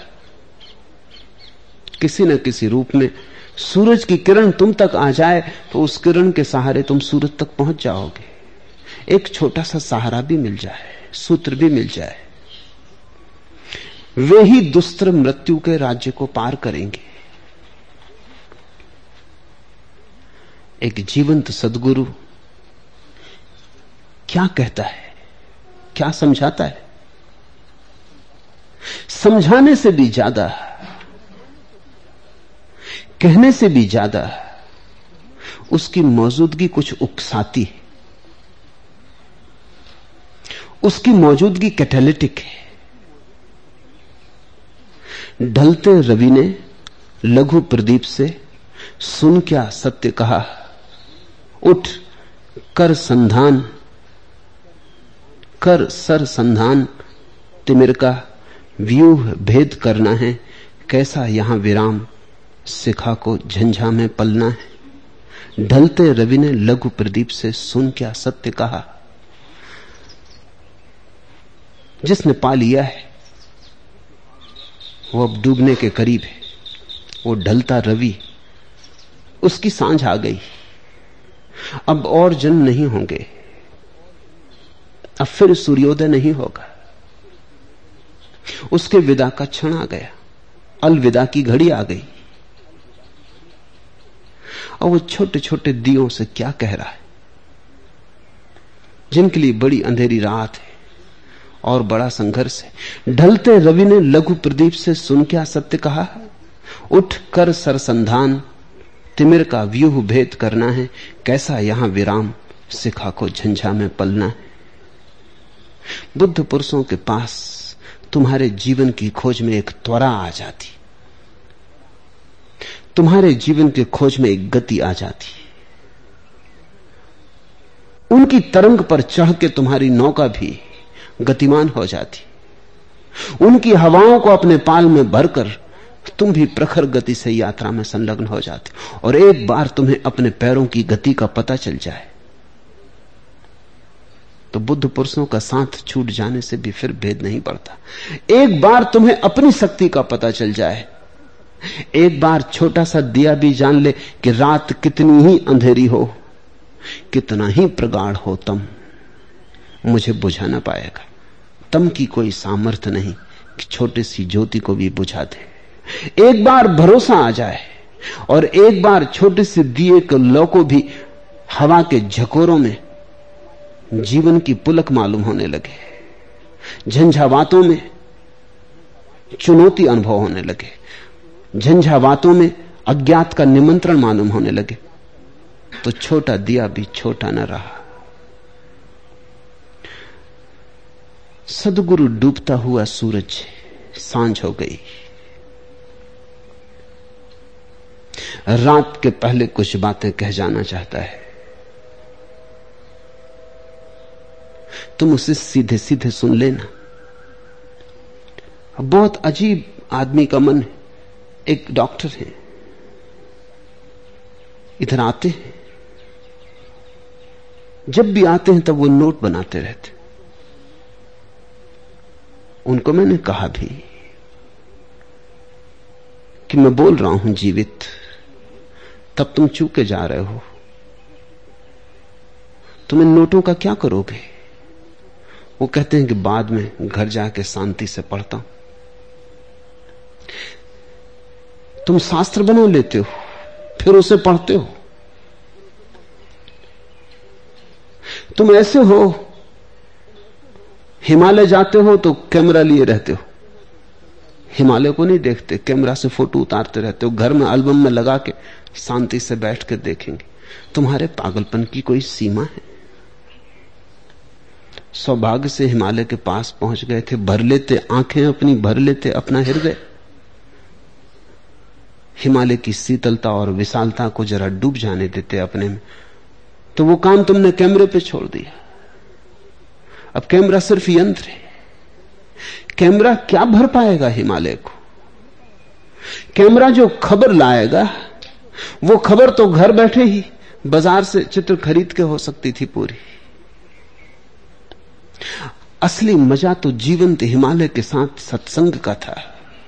S2: किसी न किसी रूप में सूरज की किरण तुम तक आ जाए तो उस किरण के सहारे तुम सूरज तक पहुंच जाओगे। एक छोटा सा सहारा भी मिल जाए, सूत्र भी मिल जाए, वे ही दुस्तर मृत्यु के राज्य को पार करेंगे। एक जीवंत सद्गुरु क्या कहता है, क्या समझाता है? समझाने से भी ज्यादा, कहने से भी ज्यादा उसकी मौजूदगी कुछ उकसाती है। उसकी मौजूदगी कैटालिटिक है। ढलते रवि ने लघु प्रदीप से सुन क्या सत्य कहा, उठ कर संधान, कर सर संधान, तिमिर का व्यूह भेद करना है, कैसा यहां विराम, शिखा को झंझा में पलना है। ढलते रवि ने लघु प्रदीप से सुन क्या सत्य कहा। जिसने पा लिया है वो अब डूबने के करीब है, वो ढलता रवि, उसकी सांझ आ गई। अब और जन्म नहीं होंगे, अब फिर सूर्योदय नहीं होगा। उसके विदा का क्षण आ गया, अलविदा की घड़ी आ गई। और वो छोटे छोटे दियों से क्या कह रहा है, जिनके लिए बड़ी अंधेरी रात है और बड़ा संघर्ष है। ढलते रवि ने लघु प्रदीप से सुन क्या सत्य कहा, उठ कर सरसंधान, तिमिर का व्यूह भेद करना है, कैसा यहां विराम, शिखा को झंझा में पलना है। बुद्ध पुरुषों के पास तुम्हारे जीवन की खोज में एक त्वरा आ जाती, तुम्हारे जीवन के खोज में एक गति आ जाती। उनकी तरंग पर चढ़ के तुम्हारी नौका भी गतिमान हो जाती। उनकी हवाओं को अपने पाल में भरकर तुम भी प्रखर गति से यात्रा में संलग्न हो जाते। और एक बार तुम्हें अपने पैरों की गति का पता चल जाए तो बुद्ध पुरुषों का साथ छूट जाने से भी फिर भेद नहीं पड़ता। एक बार तुम्हें अपनी शक्ति का पता चल जाए, एक बार छोटा सा दिया भी जान ले कि रात कितनी ही अंधेरी हो, कितना ही प्रगाढ़ हो तम, मुझे बुझा ना पाएगा। तम की कोई सामर्थ्य नहीं कि छोटी सी ज्योति को भी बुझा दे। एक बार भरोसा आ जाए और एक बार छोटे से दिए के लौ को भी हवा के झकोरों में जीवन की पुलक मालूम होने लगे, झंझावातों में चुनौती अनुभव होने लगे, झंझावातों में अज्ञात का निमंत्रण मालूम होने लगे, तो छोटा दिया भी छोटा न रहा। सदगुरु डूबता हुआ सूरज, सांझ हो गई। रात के पहले कुछ बातें कह जाना चाहता है, तुम उसे सीधे सीधे सुन लेना। बहुत अजीब आदमी का मन है। एक डॉक्टर है, इधर आते हैं, जब भी आते हैं तब वो नोट बनाते रहते। उनको मैंने कहा भी कि मैं बोल रहा हूं जीवित, तब तुम चूके जा रहे हो, तुम इन नोटों का क्या करोगे? वो कहते हैं कि बाद में घर जाके शांति से पढ़ता हूं। तुम शास्त्र बना लेते हो, फिर उसे पढ़ते हो। तुम ऐसे हो, हिमालय जाते हो तो कैमरा लिए रहते हो, हिमालय को नहीं देखते, कैमरा से फोटो उतारते रहते हो, घर में एल्बम में लगा के शांति से बैठ के देखेंगे। तुम्हारे पागलपन की कोई सीमा है? सौभाग्य से हिमालय के पास पहुंच गए थे, भर लेते आंखें अपनी, भर लेते अपना हृदय, हिमालय की शीतलता और विशालता को जरा डूब जाने देते अपने में, तो वो काम तुमने कैमरे पे छोड़ दिया। अब कैमरा सिर्फ यंत्र है, कैमरा क्या भर पाएगा हिमालय को? कैमरा जो खबर लाएगा वो खबर तो घर बैठे ही बाजार से चित्र खरीद के हो सकती थी पूरी। असली मजा तो जीवंत हिमालय के साथ सत्संग का था।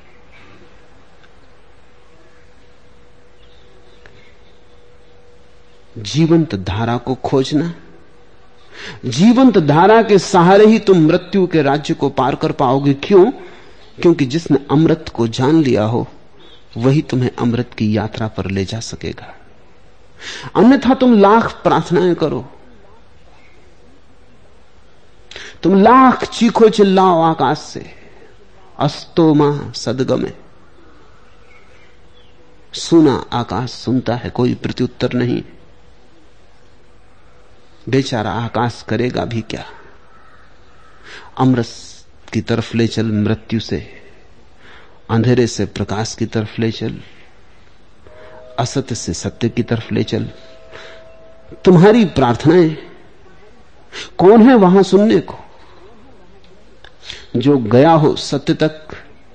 S2: जीवंत धारा को खोजना, जीवंत धारा के सहारे ही तुम मृत्यु के राज्य को पार कर पाओगे। क्यों? क्योंकि जिसने अमृत को जान लिया हो वही तुम्हें अमृत की यात्रा पर ले जा सकेगा। अन्यथा तुम लाख प्रार्थनाएं करो, तुम लाख चीखो चिल्लाओ आकाश से, अस्तो मां सदगमे, सुना आकाश सुनता है, कोई प्रत्युत्तर नहीं। बेचारा आकाश करेगा भी क्या? अमृत की तरफ ले चल, मृत्यु से, अंधेरे से प्रकाश की तरफ ले चल, असत्य से सत्य की तरफ ले चल। तुम्हारी प्रार्थनाएं कौन है वहां सुनने को? जो गया हो सत्य तक,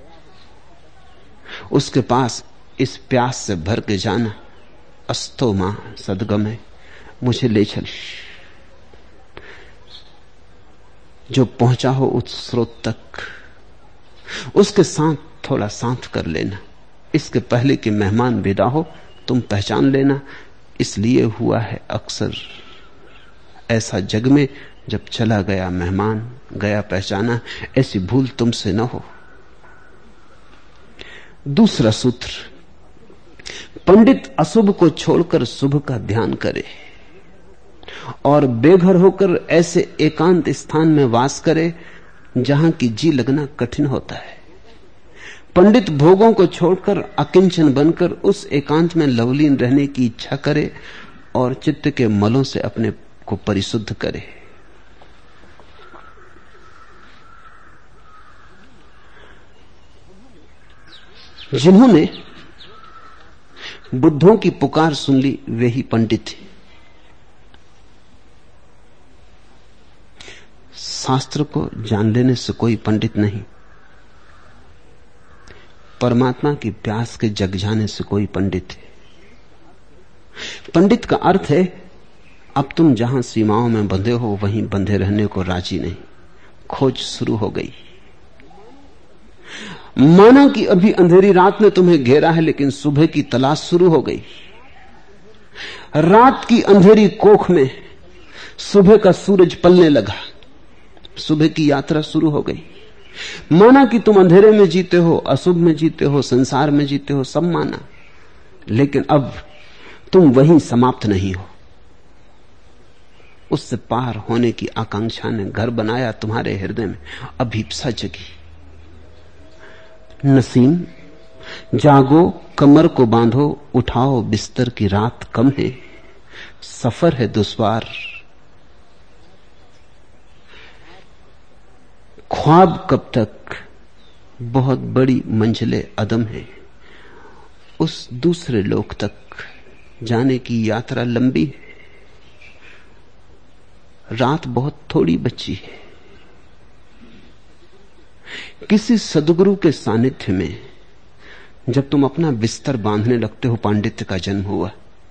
S2: उसके पास इस प्यास से भर के जाना, अस्तो मां सदगमे, मुझे ले चल। जो पहुंचा हो उस स्रोत तक, उसके साथ थोड़ा साथ कर लेना, इसके पहले कि मेहमान विदा हो तुम पहचान लेना। इसलिए हुआ है अक्सर ऐसा जग में, जब चला गया मेहमान गया पहचाना, ऐसी भूल तुमसे न हो। दूसरा सूत्र, पंडित अशुभ को छोड़कर शुभ का ध्यान करे और बेघर होकर ऐसे एकांत स्थान में वास करे जहां की जी लगना कठिन होता है। पंडित भोगों को छोड़कर अकिंचन बनकर उस एकांत में लवलीन रहने की इच्छा करे और चित्त के मलों से अपने को परिशुद्ध करे। जिन्होंने बुद्धों की पुकार सुन ली वे ही पंडित थे। शास्त्र को जान लेने से कोई पंडित नहीं, परमात्मा की प्यास के जग जाने से कोई पंडित है। पंडित का अर्थ है अब तुम जहां सीमाओं में बंधे हो वहीं बंधे रहने को राजी नहीं। खोज शुरू हो गई। माना कि अभी अंधेरी रात ने तुम्हें घेरा है, लेकिन सुबह की तलाश शुरू हो गई। रात की अंधेरी कोख में सुबह का सूरज पलने लगा, सुबह की यात्रा शुरू हो गई। माना कि तुम अंधेरे में जीते हो, अशुभ में जीते हो, संसार में जीते हो, सब माना, लेकिन अब तुम वहीं समाप्त नहीं हो। उससे पार होने की आकांक्षा ने घर बनाया तुम्हारे हृदय में। अभीप्सा जगी। नसीम जागो, कमर को बांधो, उठाओ बिस्तर की रात कम है, सफर है दुश्वार। ख्वाब कब तक, बहुत बड़ी मंजिले अदम है, उस दूसरे लोक तक जाने की यात्रा लंबी है। रात बहुत थोड़ी बची है। किसी सद्गुरु के सानिध्य में जब तुम अपना बिस्तर बांधने लगते हो, पांडित्य का जन्म हुआ।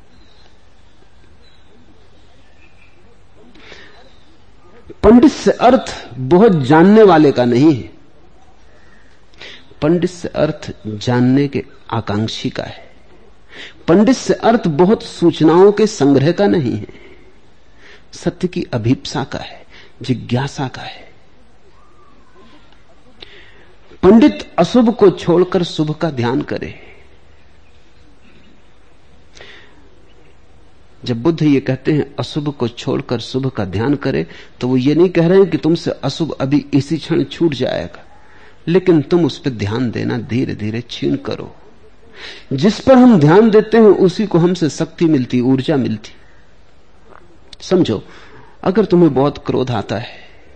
S2: पंडित से अर्थ बहुत जानने वाले का नहीं है, पंडित से अर्थ जानने के आकांक्षी का है। पंडित से अर्थ बहुत सूचनाओं के संग्रह का नहीं है, सत्य की अभीप्सा का है, जिज्ञासा का है। पंडित अशुभ को छोड़कर शुभ का ध्यान करे। जब बुद्ध ये कहते हैं अशुभ को छोड़कर शुभ का ध्यान करे, तो वो ये नहीं कह रहे हैं कि तुमसे अशुभ अभी इसी क्षण छूट जाएगा, लेकिन तुम उस पर ध्यान देना धीरे धीरे छीन करो। जिस पर हम ध्यान देते हैं उसी को हमसे शक्ति मिलती, ऊर्जा मिलती। समझो, अगर तुम्हें बहुत क्रोध आता है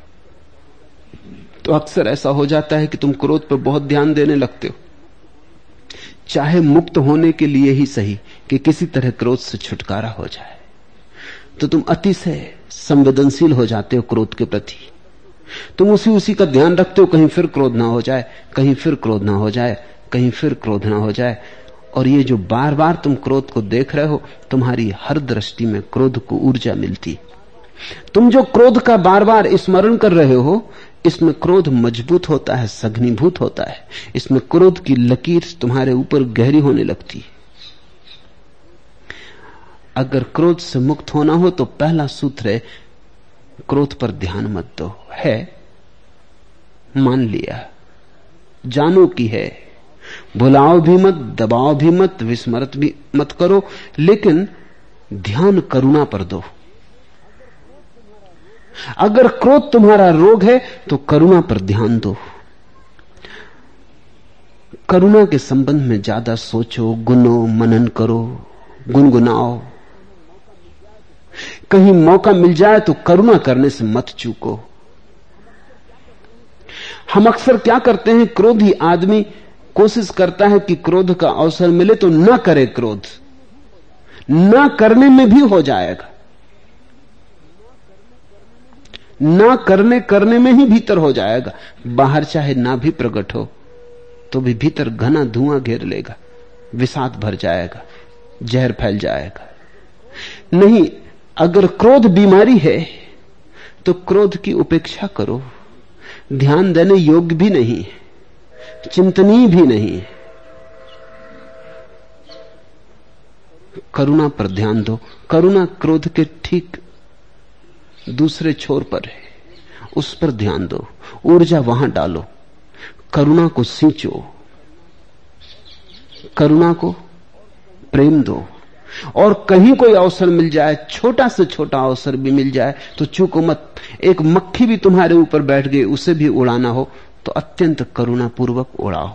S2: तो अक्सर ऐसा हो जाता है कि तुम क्रोध पर बहुत ध्यान देने लगते हो, चाहे मुक्त होने के लिए ही सही कि किसी तरह क्रोध से छुटकारा हो जाए। तो तुम अतिशय संवेदनशील हो जाते हो क्रोध के प्रति। तुम उसी उसी का ध्यान रखते हो, कहीं फिर क्रोध ना हो जाए, कहीं फिर क्रोध ना हो जाए, कहीं फिर क्रोध ना हो जाए। और ये जो बार बार तुम क्रोध को देख रहे हो, तुम्हारी हर दृष्टि में क्रोध को ऊर्जा मिलती। तुम जो क्रोध का बार बार स्मरण कर रहे हो, इसमें क्रोध मजबूत होता है, सघनीभूत होता है। इसमें क्रोध की लकीर तुम्हारे ऊपर गहरी होने लगती है। अगर क्रोध से मुक्त होना हो तो पहला सूत्र है, क्रोध पर ध्यान मत दो। है, मान लिया, जानो कि है, भुलाओ भी मत, दबाओ भी मत, विस्मृत भी मत करो, लेकिन ध्यान करुणा पर दो। अगर क्रोध तुम्हारा रोग है तो करुणा पर ध्यान दो। करुणा के संबंध में ज्यादा सोचो, गुनो, मनन करो, गुनगुनाओ। कहीं मौका मिल जाए तो करुणा करने से मत चूको। हम अक्सर क्या करते हैं, क्रोधी आदमी कोशिश करता है कि क्रोध का अवसर मिले तो न करे क्रोध। न करने में भी हो जाएगा, ना करने करने में ही भीतर हो जाएगा। बाहर चाहे ना भी प्रकट हो तो भी भीतर घना धुआं घेर लेगा, विषाद भर जाएगा, जहर फैल जाएगा। नहीं, अगर क्रोध बीमारी है तो क्रोध की उपेक्षा करो। ध्यान देने योग्य भी नहीं, चिंतनीय भी नहीं। करुणा पर ध्यान दो। करुणा क्रोध के ठीक दूसरे छोर पर है, उस पर ध्यान दो, ऊर्जा वहां डालो, करुणा को सींचो, करुणा को प्रेम दो। और कहीं कोई अवसर मिल जाए, छोटा से छोटा अवसर भी मिल जाए तो चूको मत। एक मक्खी भी तुम्हारे ऊपर बैठ गई, उसे भी उड़ाना हो तो अत्यंत करुणा पूर्वक उड़ाओ,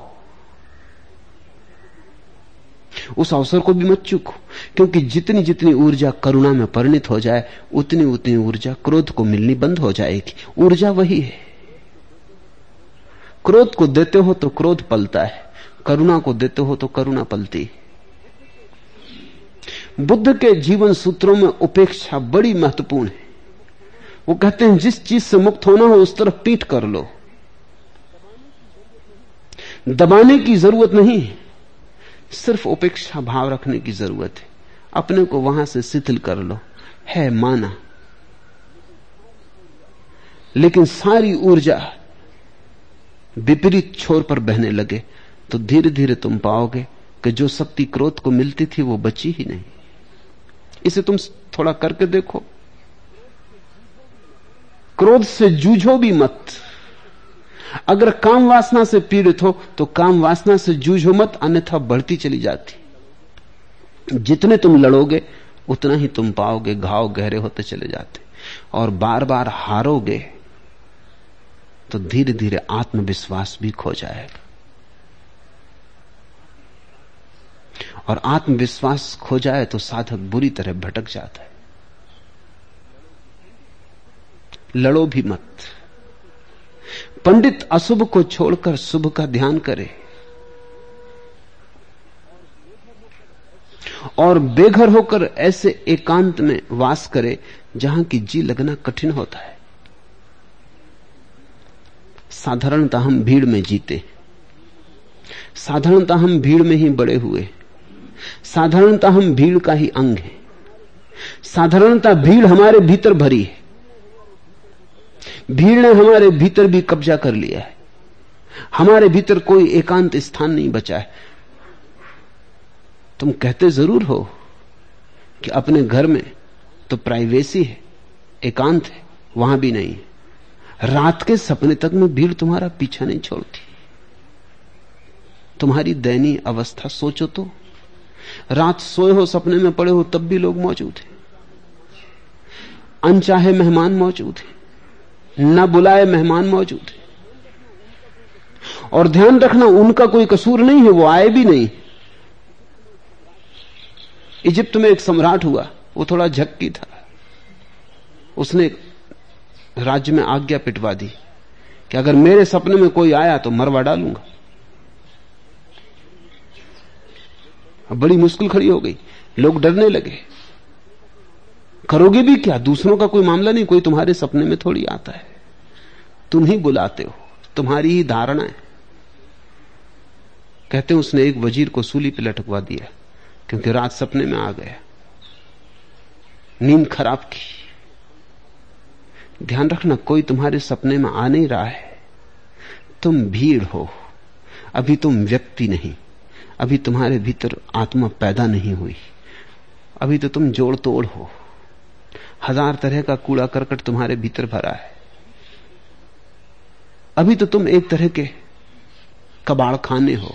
S2: उस अवसर को भी मत चूको। क्योंकि जितनी जितनी ऊर्जा करुणा में परिणित हो जाए, उतनी उतनी ऊर्जा क्रोध को मिलनी बंद हो जाएगी। ऊर्जा वही है। क्रोध को देते हो तो क्रोध पलता है, करुणा को देते हो तो करुणा पलती है। बुद्ध के जीवन सूत्रों में उपेक्षा बड़ी महत्वपूर्ण है। वो कहते हैं जिस चीज से मुक्त होना हो उस तरफ पीठ कर लो, दबाने की जरूरत नहीं, सिर्फ उपेक्षा भाव रखने की जरूरत है। अपने को वहां से शिथिल कर लो, है माना, लेकिन सारी ऊर्जा विपरीत छोर पर बहने लगे तो धीरे धीरे तुम पाओगे कि जो शक्ति क्रोध को मिलती थी वो बची ही नहीं। इसे तुम थोड़ा करके देखो। क्रोध से जूझो भी मत। अगर काम वासना से पीड़ित हो तो काम वासना से जूझो मत, अन्यथा बढ़ती चली जाती। जितने तुम लड़ोगे उतना ही तुम पाओगे घाव गहरे होते चले जाते, और बार बार हारोगे तो धीरे धीरे आत्मविश्वास भी खो जाएगा, और आत्मविश्वास खो जाए तो साधक बुरी तरह भटक जाता है। लड़ो भी मत। पंडित अशुभ को छोड़कर शुभ का ध्यान करे, और बेघर होकर ऐसे एकांत में वास करे जहां की जी लगना कठिन होता है। साधारणतः हम भीड़ में जीते, साधारणतः हम भीड़ में ही बड़े हुए, साधारणतः हम भीड़ का ही अंग हैं, साधारणतः भीड़ हमारे भीतर भरी है, भीड़ ने हमारे भीतर भी कब्जा कर लिया है, हमारे भीतर कोई एकांत स्थान नहीं बचा है। तुम कहते जरूर हो कि अपने घर में तो प्राइवेसी है, एकांत है, वहां भी नहीं है। रात के सपने तक में भीड़ तुम्हारा पीछा नहीं छोड़ती। तुम्हारी दयनीय अवस्था सोचो तो। रात सोए हो, सपने में पड़े हो, तब भी लोग मौजूद हैं, अनचाहे मेहमान मौजूद हैं, न बुलाए मेहमान मौजूद हैं। और ध्यान रखना, उनका कोई कसूर नहीं है, वो आए भी नहीं। इजिप्त में एक सम्राट हुआ, वो थोड़ा झक्की था, उसने राज्य में आज्ञा पिटवा दी कि अगर मेरे सपने में कोई आया तो मरवा डालूंगा। अब बड़ी मुश्किल खड़ी हो गई, लोग डरने लगे। करोगे भी क्या? दूसरों का कोई मामला नहीं, कोई तुम्हारे सपने में थोड़ी आता है, तुम ही बुलाते हो, तुम्हारी ही धारणा है। कहते हैं उसने एक वजीर को सूली पे लटकवा दिया क्योंकि रात सपने में आ गया, नींद खराब की। ध्यान रखना, कोई तुम्हारे सपने में आ नहीं रहा है, तुम भीड़ हो, अभी तुम व्यक्ति नहीं, अभी तुम्हारे भीतर आत्मा पैदा नहीं हुई, अभी तो तुम जोड़ तोड़ हो, हजार तरह का कूड़ा करकट तुम्हारे भीतर भरा है। अभी तो तुम एक तरह के कबाड़ खाने हो,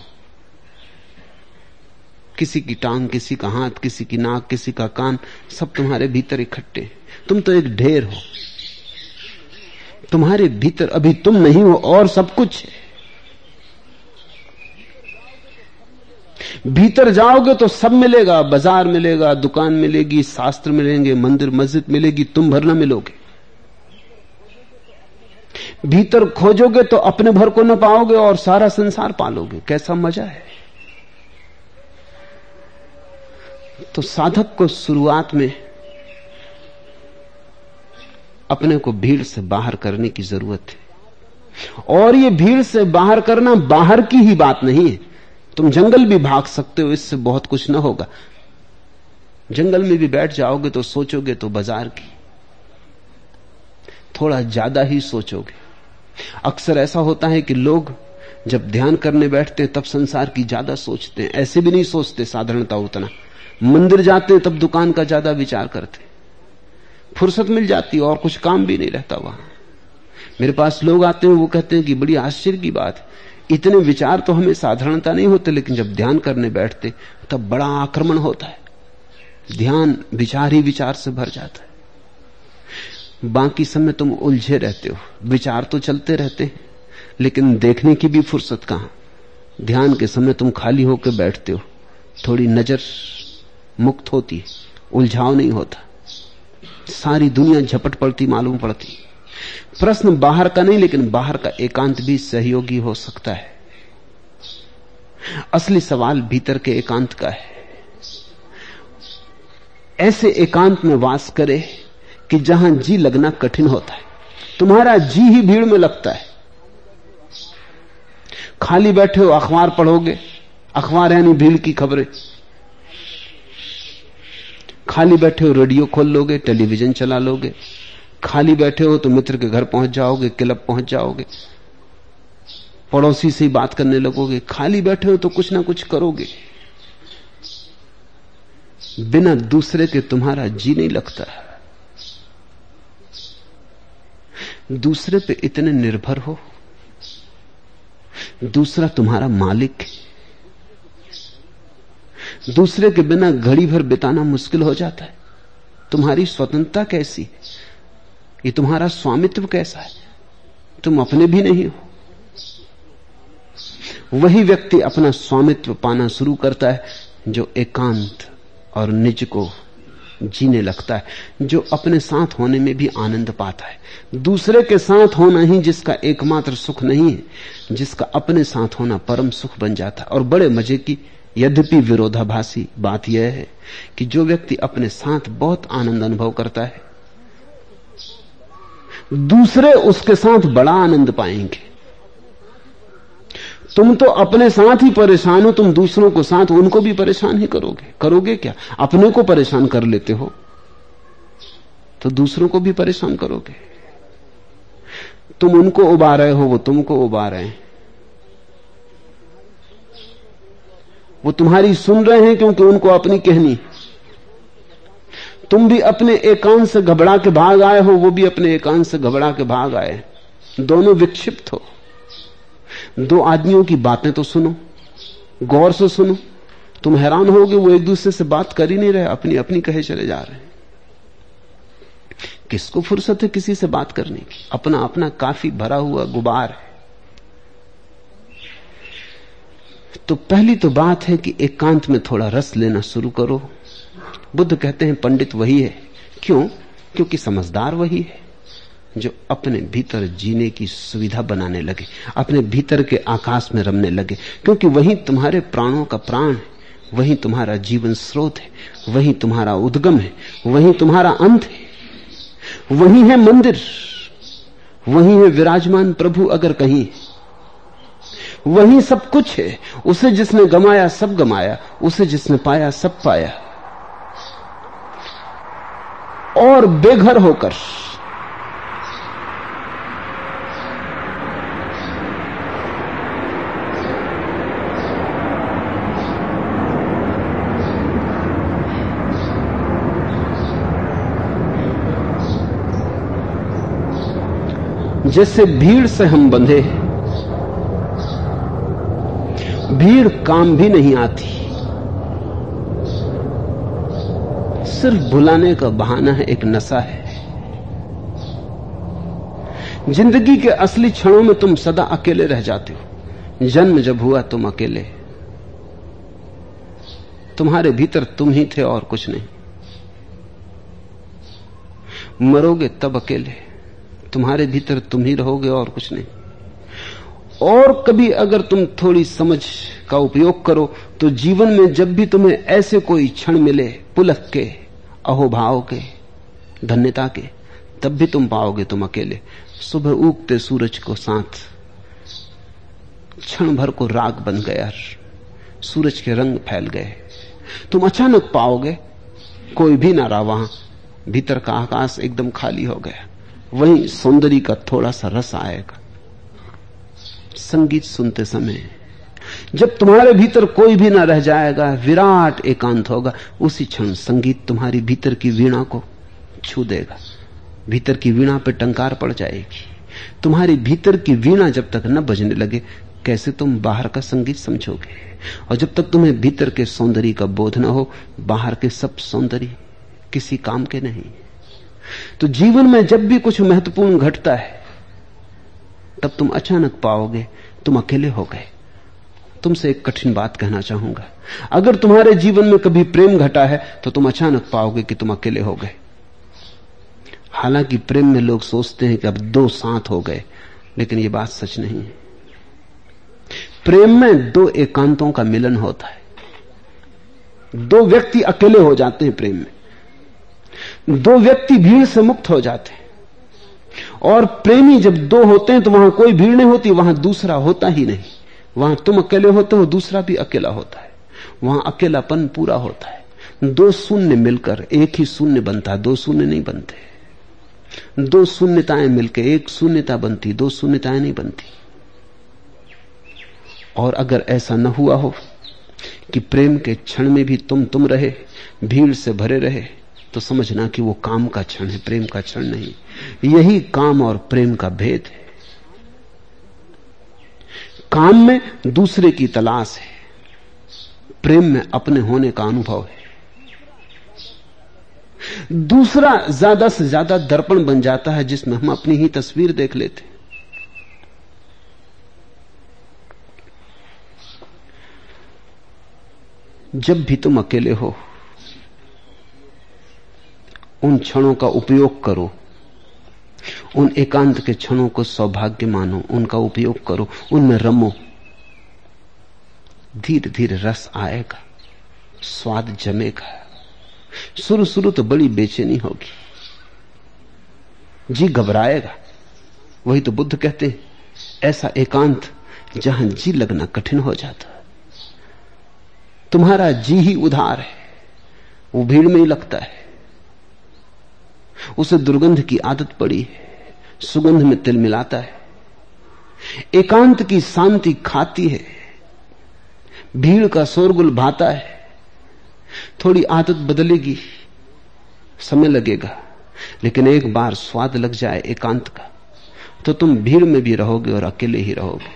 S2: किसी की टांग, किसी का हाथ, किसी की नाक, किसी का कान, सब तुम्हारे भीतर इकट्ठे। तुम तो एक ढेर हो, तुम्हारे भीतर अभी तुम नहीं हो और सब कुछ है। भीतर जाओगे तो सब मिलेगा, बाजार मिलेगा, दुकान मिलेगी, शास्त्र मिलेंगे, मंदिर मस्जिद मिलेगी, तुम भर न मिलोगे। भीतर खोजोगे तो अपने भर को न पाओगे और सारा संसार पालोगे। कैसा मजा है। तो साधक को शुरुआत में अपने को भीड़ से बाहर करने की जरूरत है। और ये भीड़ से बाहर करना बाहर की ही बात नहीं है। तुम जंगल भी भाग सकते हो, इससे बहुत कुछ ना होगा। जंगल में भी बैठ जाओगे तो सोचोगे तो बाजार की, थोड़ा ज्यादा ही सोचोगे। अक्सर ऐसा होता है कि लोग जब ध्यान करने बैठते हैं तब संसार की ज्यादा सोचते हैं, ऐसे भी नहीं सोचते साधारणता उतना। मंदिर जाते हैं तब दुकान का ज्यादा विचार करते, फुर्सत मिल जाती और कुछ काम भी नहीं रहता वहां। मेरे पास लोग आते हैं, वो कहते हैं कि बड़ी आश्चर्य की बात है, इतने विचार तो हमें साधारणता नहीं होते, लेकिन जब ध्यान करने बैठते तब बड़ा आक्रमण होता है। ध्यान विचार ही विचार से भर जाता है। बाकी समय तुम उलझे रहते हो, विचार तो चलते रहते हैं, लेकिन देखने की भी फुर्सत कहां। ध्यान के समय तुम खाली होकर बैठते हो, थोड़ी नजर मुक्त होती है, उलझाव नहीं होता, सारी दुनिया झपट पड़ती मालूम पड़ती। प्रश्न बाहर का नहीं, लेकिन बाहर का एकांत भी सहयोगी हो सकता है। असली सवाल भीतर के एकांत का है। ऐसे एकांत में वास करे कि जहां जी लगना कठिन होता है। तुम्हारा जी ही भीड़ में लगता है। खाली बैठे हो अखबार पढ़ोगे, अखबार यानी भीड़ की खबरें। खाली बैठे हो रेडियो खोल लोगे, टेलीविजन चला लोगे। खाली बैठे हो तो मित्र के घर पहुंच जाओगे, क्लब पहुंच जाओगे, पड़ोसी से बात करने लगोगे। खाली बैठे हो तो कुछ ना कुछ करोगे। बिना दूसरे के तुम्हारा जी नहीं लगता। दूसरे पे इतने निर्भर हो, दूसरा तुम्हारा मालिक है। दूसरे के बिना घड़ी भर बिताना मुश्किल हो जाता है। तुम्हारी स्वतंत्रता कैसी है, ये तुम्हारा स्वामित्व कैसा है, तुम अपने भी नहीं हो। वही व्यक्ति अपना स्वामित्व पाना शुरू करता है जो एकांत और निज को जीने लगता है, जो अपने साथ होने में भी आनंद पाता है। दूसरे के साथ होना ही जिसका एकमात्र सुख नहीं है, जिसका अपने साथ होना परम सुख बन जाता है। और बड़े मजे की यद्यपि विरोधाभासी बात यह है कि जो व्यक्ति अपने साथ बहुत आनंद अनुभव करता है, दूसरे उसके साथ बड़ा आनंद पाएंगे। तुम तो अपने साथ ही परेशान हो, तुम दूसरों को साथ उनको भी परेशान ही करोगे। करोगे क्या? अपने को परेशान कर लेते हो तो दूसरों को भी परेशान करोगे। तुम उनको उबा रहे हो, वो तुमको उबा रहे हैं। वो तुम्हारी सुन रहे हैं क्योंकि उनको अपनी कहनी। तुम भी अपने एकांत से घबरा के भाग आए हो, वो भी अपने एकांत से घबरा के भाग आए। दोनों विक्षिप्त हो। दो आदमियों की बातें तो सुनो, गौर से सुनो। तुम हैरान होगे वो एक दूसरे से बात कर ही नहीं रहे, अपनी अपनी कहे चले जा रहे हैं। किसको फुर्सत है किसी से बात करने की? अपना अपना काफी भरा हुआ गुबार है। तो पहली तो बात है कि एकांत में थोड़ा रस लेना शुरू करो। बुद्ध कहते हैं पंडित वही है। क्यों? क्योंकि समझदार वही है जो अपने भीतर जीने की सुविधा बनाने लगे, अपने भीतर के आकाश में रमने लगे। क्योंकि वही तुम्हारे प्राणों का प्राण है, वही तुम्हारा जीवन स्रोत है, वही तुम्हारा उद्गम है, वही तुम्हारा अंत है, वही है मंदिर, वही है विराजमान प्रभु। अगर कहीं वही सब कुछ है। उसे जिसने गमाया सब गमाया, उसे जिसने पाया सब पाया। और बेघर होकर जैसे भीड़ से हम बंधे, भीड़ काम भी नहीं आती, सिर्फ भुलाने का बहाना है, एक नशा है। जिंदगी के असली क्षणों में तुम सदा अकेले रह जाते हो। जन्म जब हुआ तुम अकेले, तुम्हारे भीतर तुम ही थे और कुछ नहीं। मरोगे तब अकेले, तुम्हारे भीतर तुम ही रहोगे और कुछ नहीं। और कभी अगर तुम थोड़ी समझ का उपयोग करो तो जीवन में जब भी तुम्हें ऐसे कोई क्षण मिले पुलक के, अहोभाव के, धन्यता के, तब भी तुम पाओगे तुम अकेले। सुबह उगते सूरज को साथ क्षण भर को राग बन गया, सूरज के रंग फैल गए। तुम अचानक पाओगे कोई भी ना रहा, वहां भीतर का आकाश एकदम खाली हो गया। वहीं सौंदर्य का थोड़ा सा रस आएगा। संगीत सुनते समय जब तुम्हारे भीतर कोई भी ना रह जाएगा, विराट एकांत होगा, उसी क्षण संगीत तुम्हारी भीतर की वीणा को छू देगा, भीतर की वीणा पे टंकार पड़ जाएगी। तुम्हारी भीतर की वीणा जब तक न बजने लगे, कैसे तुम बाहर का संगीत समझोगे? और जब तक तुम्हें भीतर के सौंदर्य का बोध न हो, बाहर के सब सौंदर्य किसी काम के नहीं। तो जीवन में जब भी कुछ महत्वपूर्ण घटता है, तब तुम अचानक पाओगे तुम अकेले हो गए। तुमसे एक कठिन बात कहना चाहूंगा, अगर तुम्हारे जीवन में कभी प्रेम घटा है तो तुम अचानक पाओगे कि तुम अकेले हो गए। हालांकि प्रेम में लोग सोचते हैं कि अब दो साथ हो गए, लेकिन यह बात सच नहीं है। प्रेम में दो एकांतों का मिलन होता है, दो व्यक्ति अकेले हो जाते हैं प्रेम में, दो व्यक्ति भीड़ से मुक्त हो जाते हैं। और प्रेमी जब दो होते हैं तो वहां कोई भीड़ नहीं होती, वहां दूसरा होता ही नहीं। वहां तुम अकेले होते हो, दूसरा भी अकेला होता है, वहां अकेलापन पूरा होता है। दो शून्य मिलकर एक ही शून्य बनता है, दो शून्य नहीं बनते। दो शून्यताएं मिलकर एक शून्यता बनती, दो शून्यताएं नहीं बनती। और अगर ऐसा न हुआ हो कि प्रेम के क्षण में भी तुम तुम रहे, भीड़ से भरे रहे, तो समझना कि वो काम का क्षण है, प्रेम का क्षण नहीं। यही काम और प्रेम का भेद है। काम में दूसरे की तलाश है, प्रेम में अपने होने का अनुभव है। दूसरा ज्यादा से ज्यादा दर्पण बन जाता है जिसमें हम अपनी ही तस्वीर देख लेते हैं। जब भी तुम अकेले हो, उन क्षणों का उपयोग करो, उन एकांत के क्षणों को सौभाग्य मानो, उनका उपयोग करो, उनमें रमो। धीरे धीरे रस आएगा, स्वाद जमेगा। शुरू शुरू तो बड़ी बेचैनी होगी, जी घबराएगा। वही तो बुद्ध कहते हैं, ऐसा एकांत जहां जी लगना कठिन हो जाता। तुम्हारा जी ही उधार है, वो भीड़ में ही लगता है। उसे दुर्गंध की आदत पड़ी है, सुगंध में तिल मिलाता है। एकांत की शांति खाती है, भीड़ का शोरगुल भाता है। थोड़ी आदत बदलेगी, समय लगेगा, लेकिन एक बार स्वाद लग जाए एकांत का, तो तुम भीड़ में भी रहोगे और अकेले ही रहोगे।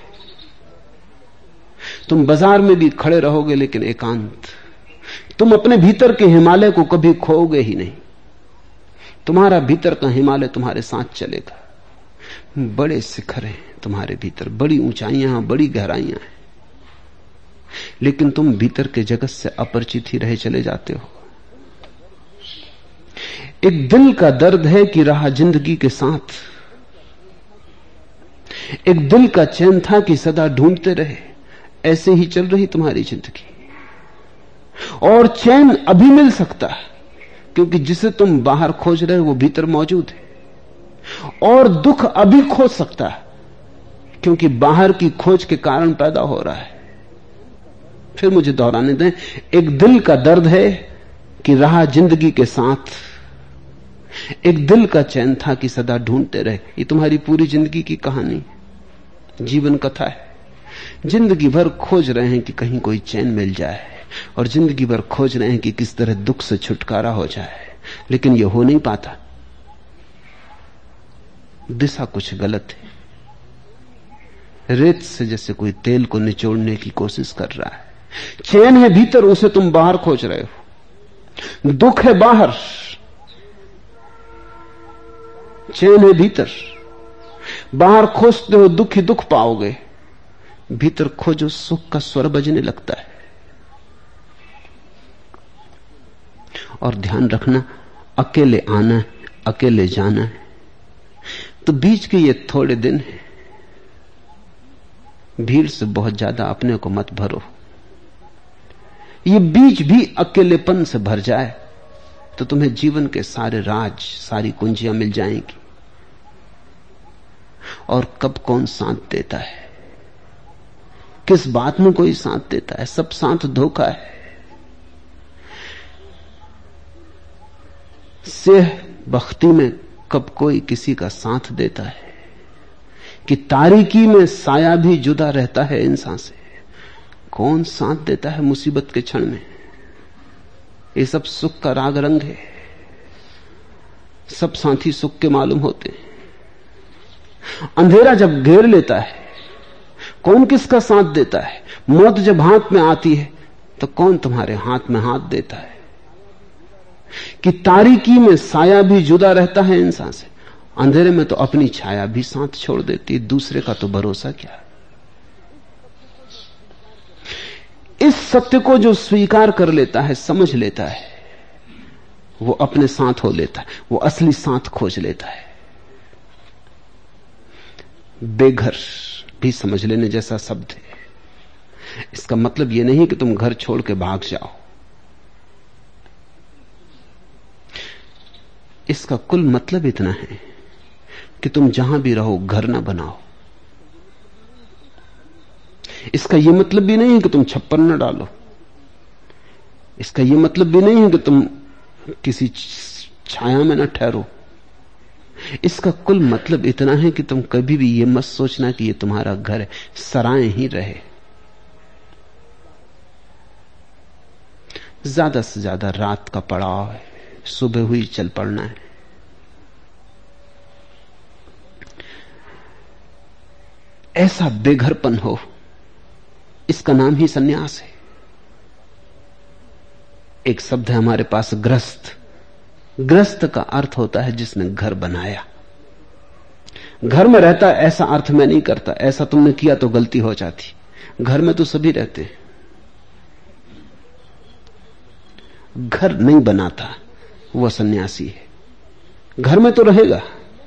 S2: तुम बाजार में भी खड़े रहोगे, लेकिन एकांत। तुम अपने भीतर के हिमालय को कभी खोओगे ही नहीं। तुम्हारा भीतर का हिमालय तुम्हारे साथ चलेगा। बड़े शिखर हैं तुम्हारे भीतर, बड़ी ऊंचाइयां हैं, बड़ी गहराइयां हैं, लेकिन तुम भीतर के जगत से अपरिचित ही रहे चले जाते हो। एक दिल का दर्द है कि रहा जिंदगी के साथ, एक दिल का चैन था कि सदा ढूंढते रहे। ऐसे ही चल रही तुम्हारी जिंदगी, और चैन अभी मिल सकता है, क्योंकि जिसे तुम बाहर खोज रहे हो वो भीतर मौजूद है। और दुख अभी खोज सकता है, क्योंकि बाहर की खोज के कारण पैदा हो रहा है। फिर मुझे दोहराने दें, एक दिल का दर्द है कि रहा जिंदगी के साथ, एक दिल का चैन था कि सदा ढूंढते रहे। ये तुम्हारी पूरी जिंदगी की कहानी, जीवन कथा है। जिंदगी भर खोज रहे हैं कि कहीं कोई चैन मिल जाए, और जिंदगी भर खोज रहे हैं कि किस तरह दुख से छुटकारा हो जाए, लेकिन यह हो नहीं पाता। दिशा कुछ गलत है। रेत से जैसे कोई तेल को निचोड़ने की कोशिश कर रहा है। चैन है भीतर, उसे तुम बाहर खोज रहे हो। दुख है बाहर, चैन है भीतर। बाहर खोजते हो दुख ही दुख पाओगे, भीतर खोजो सुख का स्वर बजने लगता है। और ध्यान रखना, अकेले आना है, अकेले जाना है। तो बीच के ये थोड़े दिन है, भीड़ से बहुत ज्यादा अपने को मत भरो। ये बीच भी अकेलेपन से भर जाए तो तुम्हें जीवन के सारे राज, सारी कुंजियां मिल जाएंगी। और कब कौन साथ देता है, किस बात में कोई साथ देता है, सब साथ धोखा है। सेह बख्ती में कब कोई किसी का साथ देता है, कि तारीकी में साया भी जुदा रहता है इंसान से। कौन साथ देता है मुसीबत के क्षण में? ये सब सुख का राग रंग है। सब साथी सुख के मालूम होते हैं। अंधेरा जब घेर लेता है, कौन किसका साथ देता है? मौत जब हाथ में आती है तो कौन तुम्हारे हाथ में हाथ देता है? कि तारीकी में साया भी जुदा रहता है इंसान से, अंधेरे में तो अपनी छाया भी साथ छोड़ देती है। दूसरे का तो भरोसा क्या है? इस सत्य को जो स्वीकार कर लेता है, समझ लेता है, वो अपने साथ हो लेता है, वो असली साथ खोज लेता है। बेघर भी समझ लेने जैसा शब्द है। इसका मतलब यह नहीं कि तुम घर छोड़ के भाग जाओ। इसका कुल मतलब इतना है कि तुम जहां भी रहो घर ना बनाओ। इसका यह मतलब भी नहीं है कि तुम छप्पर न डालो। इसका यह मतलब भी नहीं है कि तुम किसी छाया में न ठहरो। इसका कुल मतलब इतना है कि तुम कभी भी यह मत सोचना कि यह तुम्हारा घर है, सराय ही रहे। ज्यादा से ज्यादा रात का पड़ाव है, सुबह हुई चल पड़ना है। ऐसा बेघरपन हो, इसका नाम ही सन्यास है। एक शब्द है हमारे पास, ग्रस्त। ग्रस्त का अर्थ होता है जिसने घर बनाया। घर में रहता ऐसा अर्थ मैं नहीं करता, ऐसा तुमने किया तो गलती हो जाती। घर में तो सभी रहते हैं। घर नहीं बनाता वह सन्यासी है। घर में तो रहेगा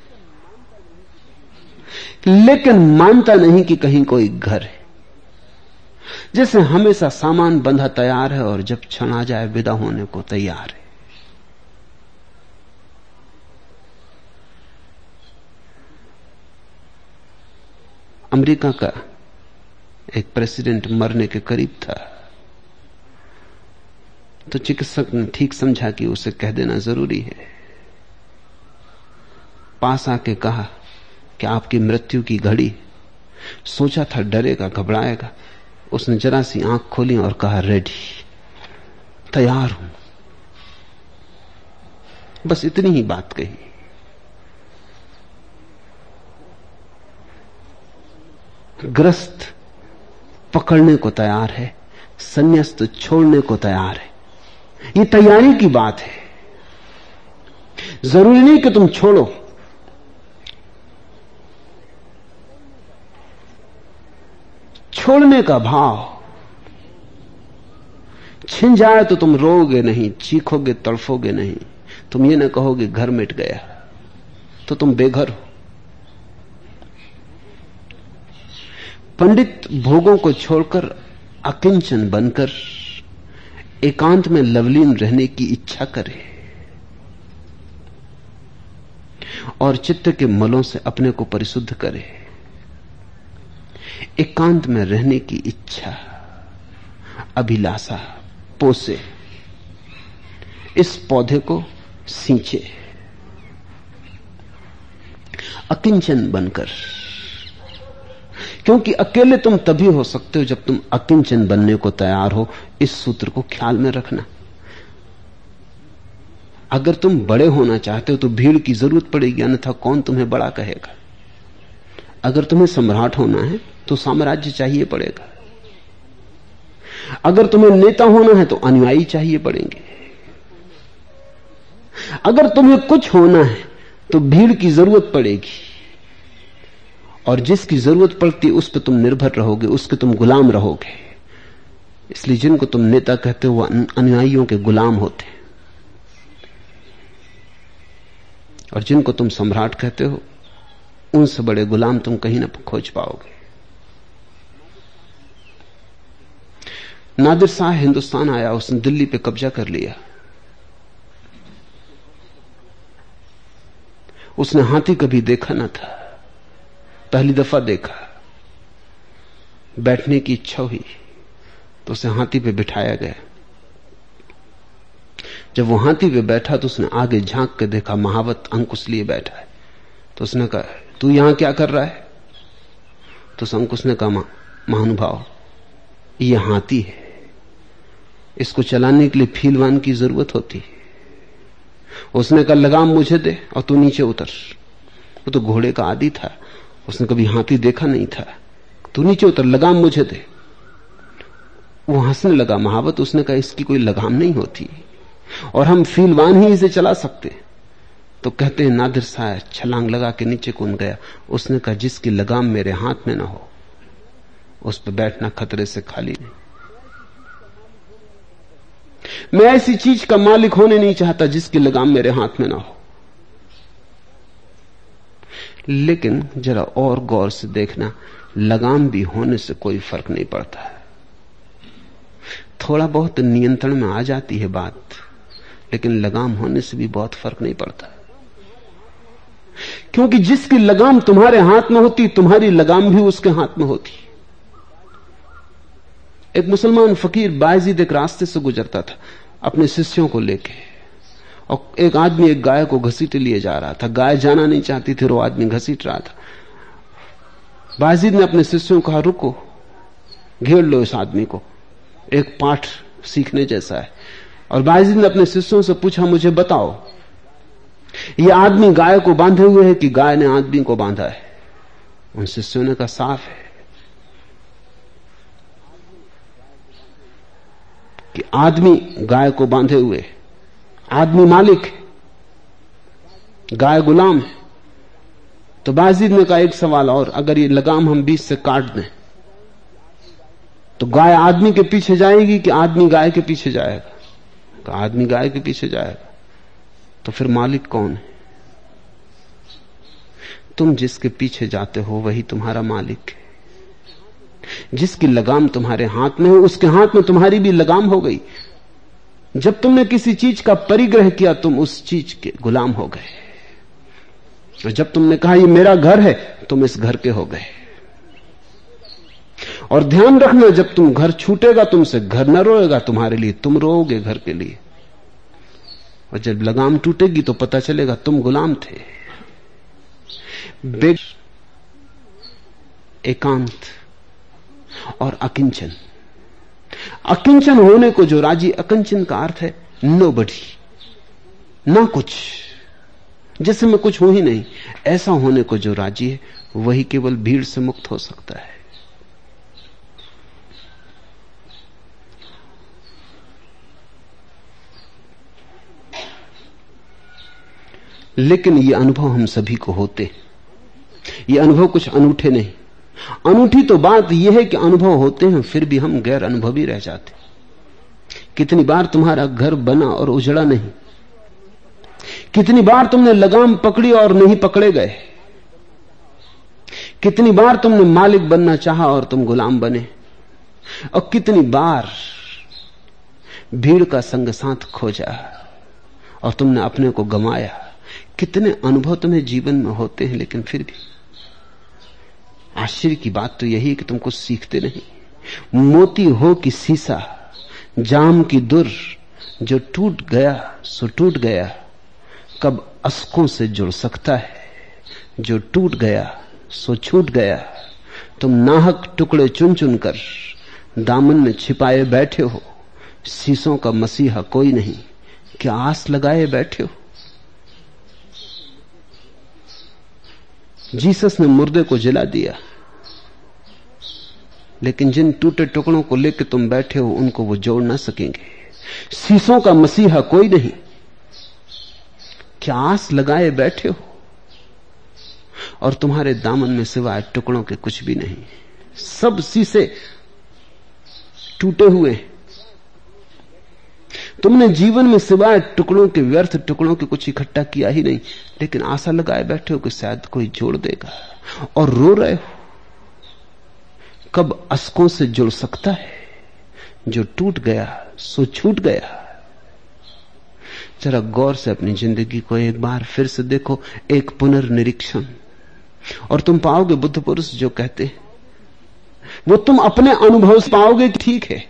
S2: लेकिन मानता नहीं कि कहीं कोई घर है। जैसे हमेशा सामान बंधा तैयार है और जब क्षण आ जाए विदा होने को तैयार है। अमेरिका का एक प्रेसिडेंट मरने के करीब था, तो चिकित्सक ने ठीक समझा कि उसे कह देना जरूरी है। पास आके कहा कि आपकी मृत्यु की घड़ी। सोचा था डरेगा, घबराएगा। उसने जरा सी आंख खोली और कहा, रेडी, तैयार हूं। बस इतनी ही बात कही। ग्रस्त पकड़ने को तैयार है, संन्यास्त छोड़ने को तैयार है। ये तैयारी की बात है। जरूरी नहीं कि तुम छोड़ो। छोड़ने का भाव छिन जाए तो तुम रोओगे नहीं, चीखोगे, तड़फोगे नहीं। तुम ये ना कहोगे घर मिट गया, तो तुम बेघर हो। पंडित भोगों को छोड़कर अकिंचन बनकर एकांत में लवलीन रहने की इच्छा करे और चित्त के मलों से अपने को परिशुद्ध करे। एकांत में रहने की इच्छा, अभिलाषा पोसे, इस पौधे को सींचे अकिंचन बनकर। क्योंकि अकेले तुम तभी हो सकते हो जब तुम अकिंचन बनने को तैयार हो। इस सूत्र को ख्याल में रखना। अगर तुम बड़े होना चाहते हो तो भीड़ की जरूरत पड़ेगी, अन्यथा कौन तुम्हें बड़ा कहेगा। अगर तुम्हें सम्राट होना है तो साम्राज्य चाहिए पड़ेगा। अगर तुम्हें नेता होना है तो अनुयायी चाहिए पड़ेंगे। अगर तुम्हें कुछ होना है तो भीड़ की जरूरत पड़ेगी, और जिसकी जरूरत पड़ती है उस पर तुम निर्भर रहोगे, उसके तुम गुलाम रहोगे। इसलिए जिनको तुम नेता कहते हो वह अनुयायियों के गुलाम होते हैं, और जिनको तुम सम्राट कहते हो उनसे बड़े गुलाम तुम कहीं ना खोज पाओगे। नादिर शाह हिंदुस्तान आया, उसने दिल्ली पे कब्जा कर लिया। उसने हाथी कभी देखा ना था, पहली दफा देखा। बैठने की इच्छा हुई तो उसे हाथी पे बिठाया गया। जब वो हाथी पे बैठा तो उसने आगे झांक के देखा, महावत अंकुश लिए बैठा है। तो उसने कहा, तू यहां क्या कर रहा है? तो उस अंकुश ने कहा, महानुभाव ये हाथी है, इसको चलाने के लिए फीलवान की जरूरत होती है। उसने कहा लगाम मुझे दे और तू नीचे उतर। वो तो घोड़े का आदी था, उसने कभी हाथी देखा नहीं था। तू नीचे उतर, लगाम मुझे दे। वो हंसने लगा महावत। उसने कहा इसकी कोई लगाम नहीं होती और हम फीलवान ही इसे चला सकते। तो कहते हैं नादिर साहब छलांग लगा के नीचे कूद गया। उसने कहा जिसकी लगाम मेरे हाथ में ना हो उस पर बैठना खतरे से खाली नहीं। मैं ऐसी चीज का मालिक होने नहीं चाहता जिसकी लगाम मेरे हाथ में ना हो। लेकिन जरा और गौर से देखना, लगाम भी होने से कोई फर्क नहीं पड़ता है। थोड़ा बहुत नियंत्रण में आ जाती है बात, लेकिन लगाम होने से भी बहुत फर्क नहीं पड़ता। क्योंकि जिसकी लगाम तुम्हारे हाथ में होती, तुम्हारी लगाम भी उसके हाथ में होती। एक मुसलमान फकीर बायजीद एक रास्ते से गुजरता था अपने शिष्यों को लेके, और एक आदमी एक गाय को घसीटे लिए जा रहा था। गाय जाना नहीं चाहती थी, वो आदमी घसीट रहा था। बायजीद ने अपने शिष्यों को कहा रुको, घेर लो इस आदमी को, एक पाठ सीखने जैसा है। और बायजीद ने अपने शिष्यों से पूछा मुझे बताओ ये आदमी गाय को बांधे हुए है कि गाय ने आदमी को बांधा है? उन शिष्यों ने कहा साफ है कि आदमी गाय को बांधे हुए, आदमी मालिक है, गाय गुलाम है। तो बायजीद ने कहा एक सवाल और, अगर ये लगाम हम बीच से काट दें तो गाय आदमी के पीछे जाएगी कि आदमी गाय के पीछे जाएगा? तो आदमी गाय के पीछे जाएगा। तो फिर मालिक कौन है? तुम जिसके पीछे जाते हो वही तुम्हारा मालिक है। जिसकी लगाम तुम्हारे हाथ में है उसके हाथ में तुम्हारी भी लगाम हो गई। जब तुमने किसी चीज का परिग्रह किया तुम उस चीज के गुलाम हो गए, और जब तुमने कहा ये मेरा घर है तुम इस घर के हो गए। और ध्यान रखना जब तुम घर छूटेगा तुमसे घर न रोएगा तुम्हारे लिए, तुम रोओगे घर के लिए। और जब लगाम टूटेगी तो पता चलेगा तुम गुलाम थे। बेग एकांत और अकिंचन। अकिंचन होने को जो राजी, अकिंचन का अर्थ है नोबडी, ना कुछ, जैसे मैं कुछ हूं ही नहीं। ऐसा होने को जो राजी है वही केवल भीड़ से मुक्त हो सकता है। लेकिन ये अनुभव हम सभी को होते, ये अनुभव कुछ अनूठे नहीं। अनूठी तो बात यह है कि अनुभव होते हैं फिर भी हम गैर अनुभवी रह जाते। कितनी बार तुम्हारा घर बना और उजड़ा नहीं, कितनी बार तुमने लगाम पकड़ी और नहीं पकड़े गए, कितनी बार तुमने मालिक बनना चाहा और तुम गुलाम बने, और कितनी बार भीड़ का संग साथ खोजा और तुमने अपने को गंवाया। कितने अनुभव तुम्हें जीवन में होते हैं, लेकिन फिर भी आश्चर्य की बात तो यही है कि तुम कुछ सीखते नहीं। मोती हो कि सीसा, जाम की दुर, जो टूट गया सो टूट गया, कब अस्कों से जुड़ सकता है, जो टूट गया सो छूट गया। तुम नाहक टुकड़े चुन चुन कर दामन में छिपाए बैठे हो, शीशों का मसीहा कोई नहीं, क्या आस लगाए बैठे हो। जीसस ने मुर्दे को जला दिया, लेकिन जिन टूटे टुकड़ों को लेकर तुम बैठे हो उनको वो जोड़ ना सकेंगे। शीशों का मसीहा कोई नहीं, क्या आस लगाए बैठे हो, और तुम्हारे दामन में सिवाय टुकड़ों के कुछ भी नहीं। सब शीशे टूटे हुए। तुमने जीवन में सिवाय टुकड़ों के, व्यर्थ टुकड़ों के कुछ इकट्ठा किया ही नहीं, लेकिन आशा लगाए बैठे हो कि शायद कोई जोड़ देगा, और रो रहे हो कब अस्कों से जुड़ सकता है, जो टूट गया सो छूट गया। जरा गौर से अपनी जिंदगी को एक बार फिर से देखो, एक पुनर्निरीक्षण, और तुम पाओगे बुद्ध पुरुष जो कहते हैं वो तुम अपने अनुभव से पाओगे कि ठीक है।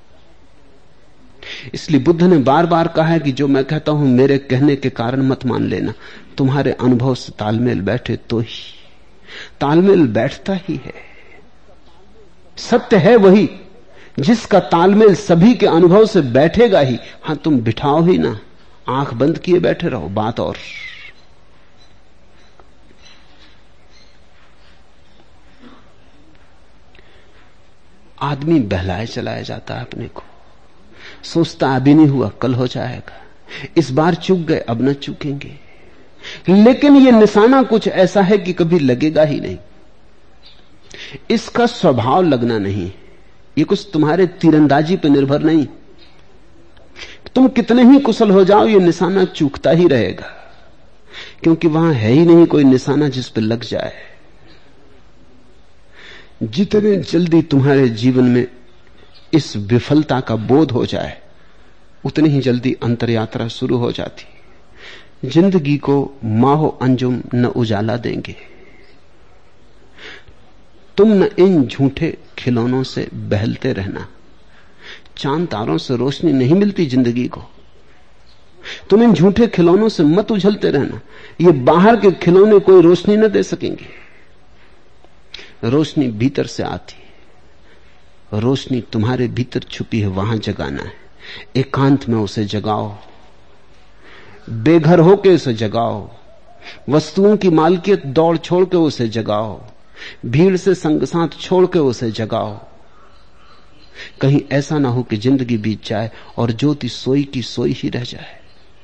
S2: इसलिए बुद्ध ने बार बार कहा है कि जो मैं कहता हूं मेरे कहने के कारण मत मान लेना, तुम्हारे अनुभव से तालमेल बैठे तो ही। तालमेल बैठता ही है, सत्य है वही, जिसका तालमेल सभी के अनुभव से बैठेगा ही। हां, तुम बिठाओ ही ना, आंख बंद किए बैठे रहो, बात और। आदमी बहलाए चलाया जाता है अपने को, सोचता अभी नहीं हुआ, कल हो जाएगा, इस बार चूक गए, अब न चूकेंगे। लेकिन यह निशाना कुछ ऐसा है कि कभी लगेगा ही नहीं। इसका स्वभाव लगना नहीं, ये कुछ तुम्हारे तीरंदाजी पर निर्भर नहीं। तुम कितने ही कुशल हो जाओ, यह निशाना चूकता ही रहेगा, क्योंकि वहां है ही नहीं कोई निशाना जिस पर लग जाए। जितने जल्दी तुम्हारे जीवन में इस विफलता का बोध हो जाए, उतनी ही जल्दी अंतरयात्रा शुरू हो जाती। जिंदगी को माहो अंजुम न उजाला देंगे। तुम न इन झूठे खिलौनों से बहलते रहना। चांद तारों से रोशनी नहीं मिलती जिंदगी को। तुम इन झूठे खिलौनों से मत उछलते रहना। ये बाहर के खिलौने कोई रोशनी न दे सकेंगे। रोशनी भीतर से आती है। रोशनी तुम्हारे भीतर छुपी है, वहां जगाना है। एकांत में उसे जगाओ, बेघर होके उसे जगाओ, वस्तुओं की मालकियत दौड़ छोड़ के उसे जगाओ, भीड़ से संग साथ छोड़ के उसे जगाओ। कहीं ऐसा ना हो कि जिंदगी बीत जाए और ज्योति सोई की सोई ही रह जाए।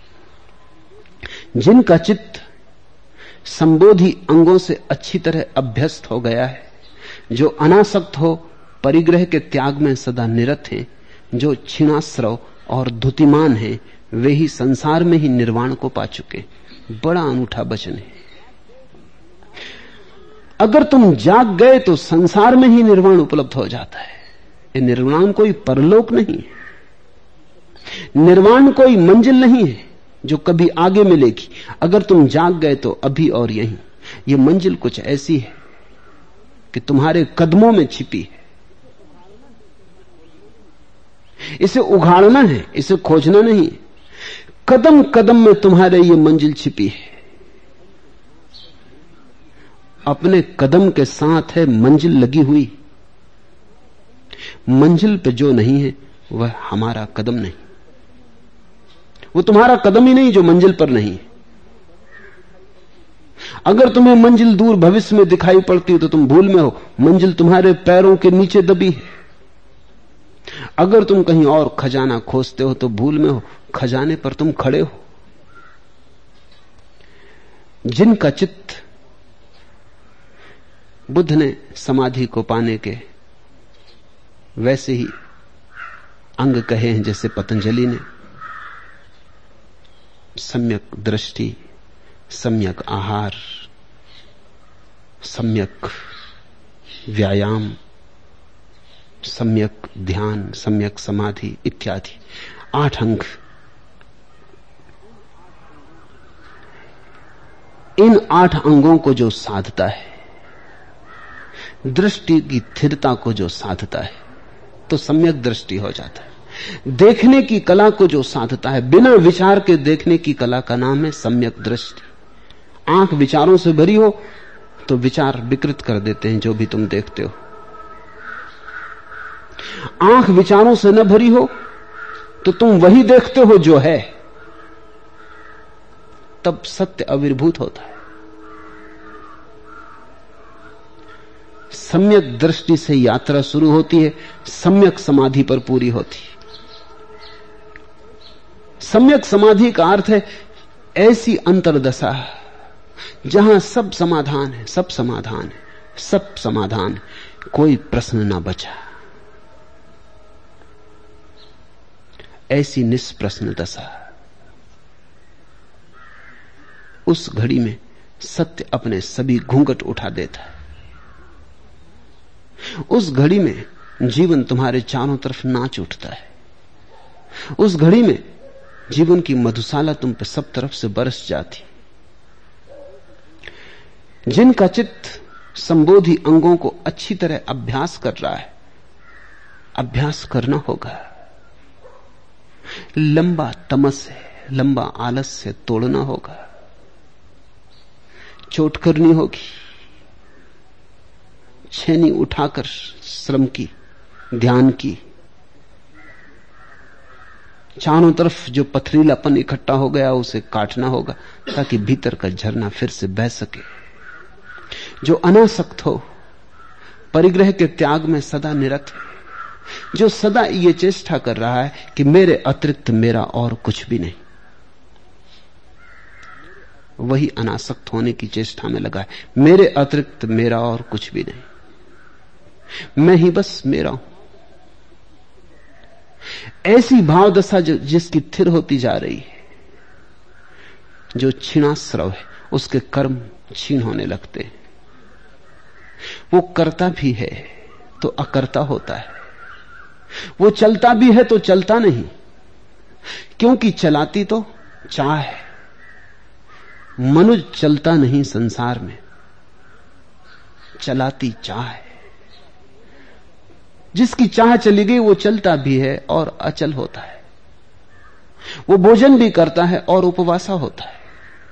S2: जिनका चित्त संबोधि अंगों से अच्छी तरह अभ्यस्त हो गया है, जो अनासक्त हो, परिग्रह के त्याग में सदा निरत हैं, जो क्षीणाश्रव और धुतिमान हैं, वे ही संसार में ही निर्वाण को पा चुके। बड़ा अनूठा वचन है। अगर तुम जाग गए तो संसार में ही निर्वाण उपलब्ध हो जाता है। ये निर्वाण कोई परलोक नहीं है, निर्वाण कोई मंजिल नहीं है जो कभी आगे मिलेगी। अगर तुम जाग गए तो अभी और यहीं। ये मंजिल कुछ ऐसी है कि तुम्हारे कदमों में छिपी है। इसे उघाड़ना है, इसे खोजना नहीं। कदम कदम में तुम्हारे ये मंजिल छिपी है। अपने कदम के साथ है मंजिल लगी हुई। मंजिल पे जो नहीं है वह हमारा कदम नहीं। वो तुम्हारा कदम ही नहीं जो मंजिल पर नहीं। अगर तुम्हें मंजिल दूर भविष्य में दिखाई पड़ती है तो तुम भूल में हो। मंजिल तुम्हारे पैरों के नीचे दबी है। अगर तुम कहीं और खजाना खोजते हो तो भूल में हो, खजाने पर तुम खड़े हो। जिनका चित्त बुद्ध ने समाधि को पाने के वैसे ही अंग कहे हैं जैसे पतंजलि ने, सम्यक दृष्टि, सम्यक आहार, सम्यक व्यायाम, सम्यक ध्यान, सम्यक समाधि इत्यादि आठ अंग। इन आठ अंगों को जो साधता है, दृष्टि की स्थिरता को जो साधता है, तो सम्यक दृष्टि हो जाता है। देखने की कला को जो साधता है, बिना विचार के देखने की कला का नाम है सम्यक दृष्टि। आंख विचारों से भरी हो तो विचार विकृत कर देते हैं जो भी तुम देखते हो। आंख विचारों से न भरी हो तो तुम वही देखते हो जो है, तब सत्य आविर्भूत होता है। सम्यक दृष्टि से यात्रा शुरू होती है, सम्यक समाधि पर पूरी होती है। सम्यक समाधि का अर्थ है ऐसी अंतर्दशा जहां सब समाधान है, सब समाधान है, सब समाधान, कोई प्रश्न ना बचा। ऐसी निष्प्रश्न दशा। उस घड़ी में सत्य अपने सभी घूंघट उठा देता है। उस घड़ी में जीवन तुम्हारे चारों तरफ नाच उठता है। उस घड़ी में जीवन की मधुशाला तुम पे सब तरफ से बरस जाती। जिनका चित्त संबोधि अंगों को अच्छी तरह अभ्यास कर रहा है, अभ्यास करना होगा। लंबा तमस है, लंबा आलस से तोड़ना होगा, चोट करनी होगी, छेनी उठाकर श्रम की, ध्यान की, चारों तरफ जो पथरीलापन इकट्ठा हो गया उसे काटना होगा ताकि भीतर का झरना फिर से बह सके। जो अनासक्त हो, परिग्रह के त्याग में सदा निरत है, जो सदा ये चेष्टा कर रहा है कि मेरे अतिरिक्त मेरा और कुछ भी नहीं, वही अनासक्त होने की चेष्टा में लगा है। मेरे अतिरिक्त मेरा और कुछ भी नहीं, मैं ही बस मेरा हूं। ऐसी भाव दशा जो जिसकी थिर होती जा रही है, जो क्षीणाश्रव है, उसके कर्म क्षीण होने लगते हैं। वो करता भी है तो अकर्ता होता है, वो चलता भी है तो चलता नहीं, क्योंकि चलाती तो चाह है। मनुष्य चलता नहीं संसार में, चलाती चाह है। जिसकी चाह चली गई वो चलता भी है और अचल होता है, वो भोजन भी करता है और उपवासा होता है,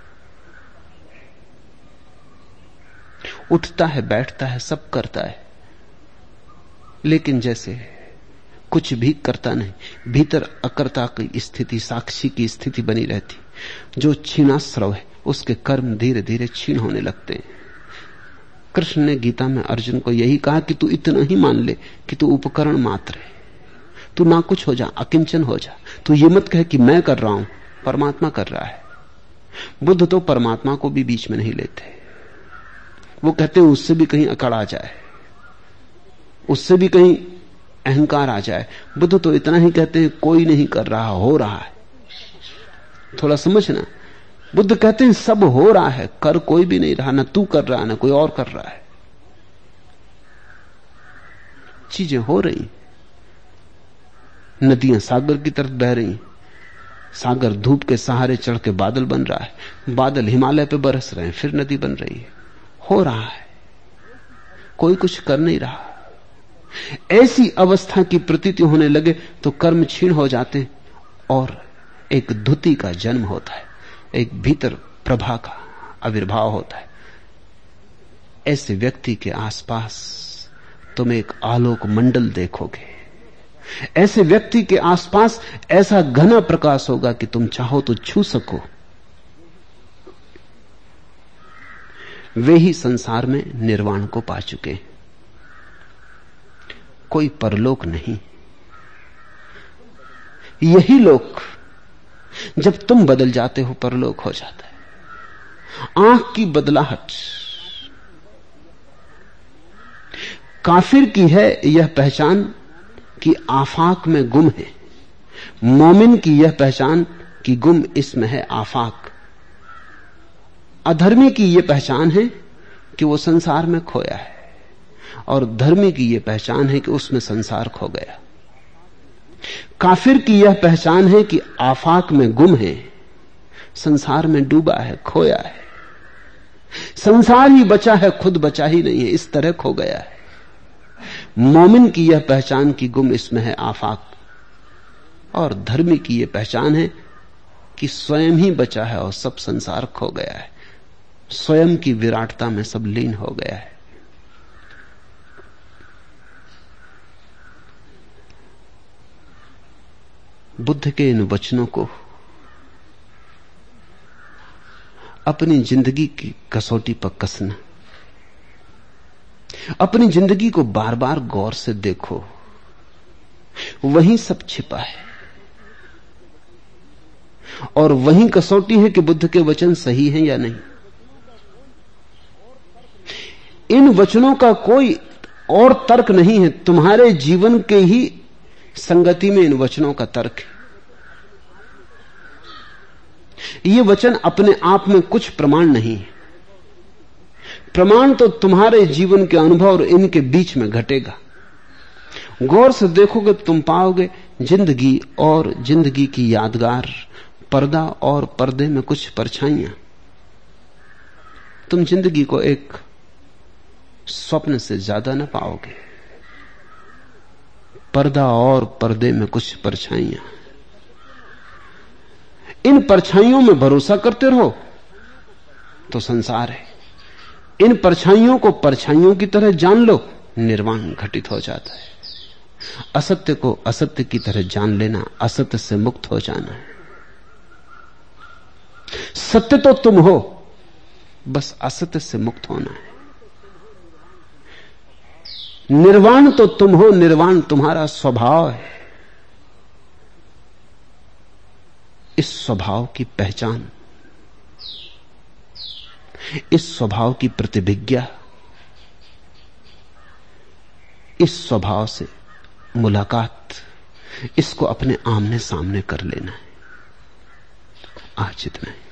S2: उठता है, बैठता है, सब करता है, लेकिन जैसे कुछ भी करता नहीं, भीतर अकर्ता की स्थिति, साक्षी की स्थिति बनी रहती। जो क्षीणाश्रव है उसके कर्म धीरे धीरे क्षीण होने लगते हैं। कृष्ण ने गीता में अर्जुन को यही कहा कि तू इतना ही मान ले कि तू उपकरण मात्र है, तू ना कुछ हो जा, अकिंचन हो जा। तू ये मत कह कि मैं कर रहा हूं, परमात्मा कर रहा है। बुद्ध तो परमात्मा को भी बीच में नहीं लेते, वो कहते हैं उससे भी कहीं अकड़ आ जाए, उससे भी कहीं अहंकार आ जाए। बुद्ध तो इतना ही कहते हैं कोई नहीं कर रहा, हो रहा है। थोड़ा समझना, बुद्ध कहते हैं सब हो रहा है, कर कोई भी नहीं रहा, ना तू कर रहा ना कोई और कर रहा है। चीजें हो रही, नदियां सागर की तरफ बह रही, सागर धूप के सहारे चढ़ के बादल बन रहा है, बादल हिमालय पे बरस रहे हैं, फिर नदी बन रही है। हो रहा है, कोई कुछ कर नहीं रहा। ऐसी अवस्था की प्रतीति होने लगे तो कर्म क्षीण हो जाते हैं और एक धुति का जन्म होता है, एक भीतर प्रभा का आविर्भाव होता है। ऐसे व्यक्ति के आसपास तुम एक आलोक मंडल देखोगे, ऐसे व्यक्ति के आसपास ऐसा घना प्रकाश होगा कि तुम चाहो तो छू सको। वे ही संसार में निर्वाण को पा चुके हैं। कोई परलोक नहीं, यही लोक जब तुम बदल जाते हो परलोक हो जाता है। आंख की बदलाहट काफिर की है यह पहचान कि आफाक में गुम है, मोमिन की यह पहचान कि गुम इसमें है आफाक। अधर्मी की यह पहचान है कि वो संसार में खोया है, और धर्मी की यह पहचान है कि उसमें संसार खो गया। काफिर की यह पहचान है कि आफाक में गुम है, संसार में डूबा है, खोया है। संसार ही बचा है, खुद बचा ही नहीं है, इस तरह खो गया है। मोमिन की यह पहचान कि गुम इसमें है आफाक, और धर्मी की यह पहचान है कि स्वयं ही बचा है और सब संसार खो गया है, स्वयं की विराटता में सब लीन हो गया है। बुद्ध के इन वचनों को अपनी जिंदगी की कसौटी पर कसना, अपनी जिंदगी को बार बार गौर से देखो, वहीं सब छिपा है। और वहीं कसौटी है कि बुद्ध के वचन सही हैं या नहीं। इन वचनों का कोई और तर्क नहीं है, तुम्हारे जीवन के ही संगति में इन वचनों का तर्क है। ये वचन अपने आप में कुछ प्रमाण नहीं है, प्रमाण तो तुम्हारे जीवन के अनुभव और इनके बीच में घटेगा। गौर से देखोगे तुम पाओगे जिंदगी और जिंदगी की यादगार, पर्दा और पर्दे में कुछ परछाइयां। तुम जिंदगी को एक स्वप्न से ज्यादा न पाओगे, पर्दा और पर्दे में कुछ परछाइयां। इन परछाइयों में भरोसा करते रहो तो संसार है, इन परछाइयों को परछाइयों की तरह जान लो, निर्वाण घटित हो जाता है। असत्य को असत्य की तरह जान लेना, असत्य से मुक्त हो जाना है। सत्य तो तुम हो, बस असत्य से मुक्त होना है। निर्वाण तो तुम हो, निर्वाण तुम्हारा स्वभाव है। इस स्वभाव की पहचान, इस स्वभाव की प्रतिभिज्ञा, इस स्वभाव से मुलाकात, इसको अपने आमने सामने कर लेना है। आज इतना है।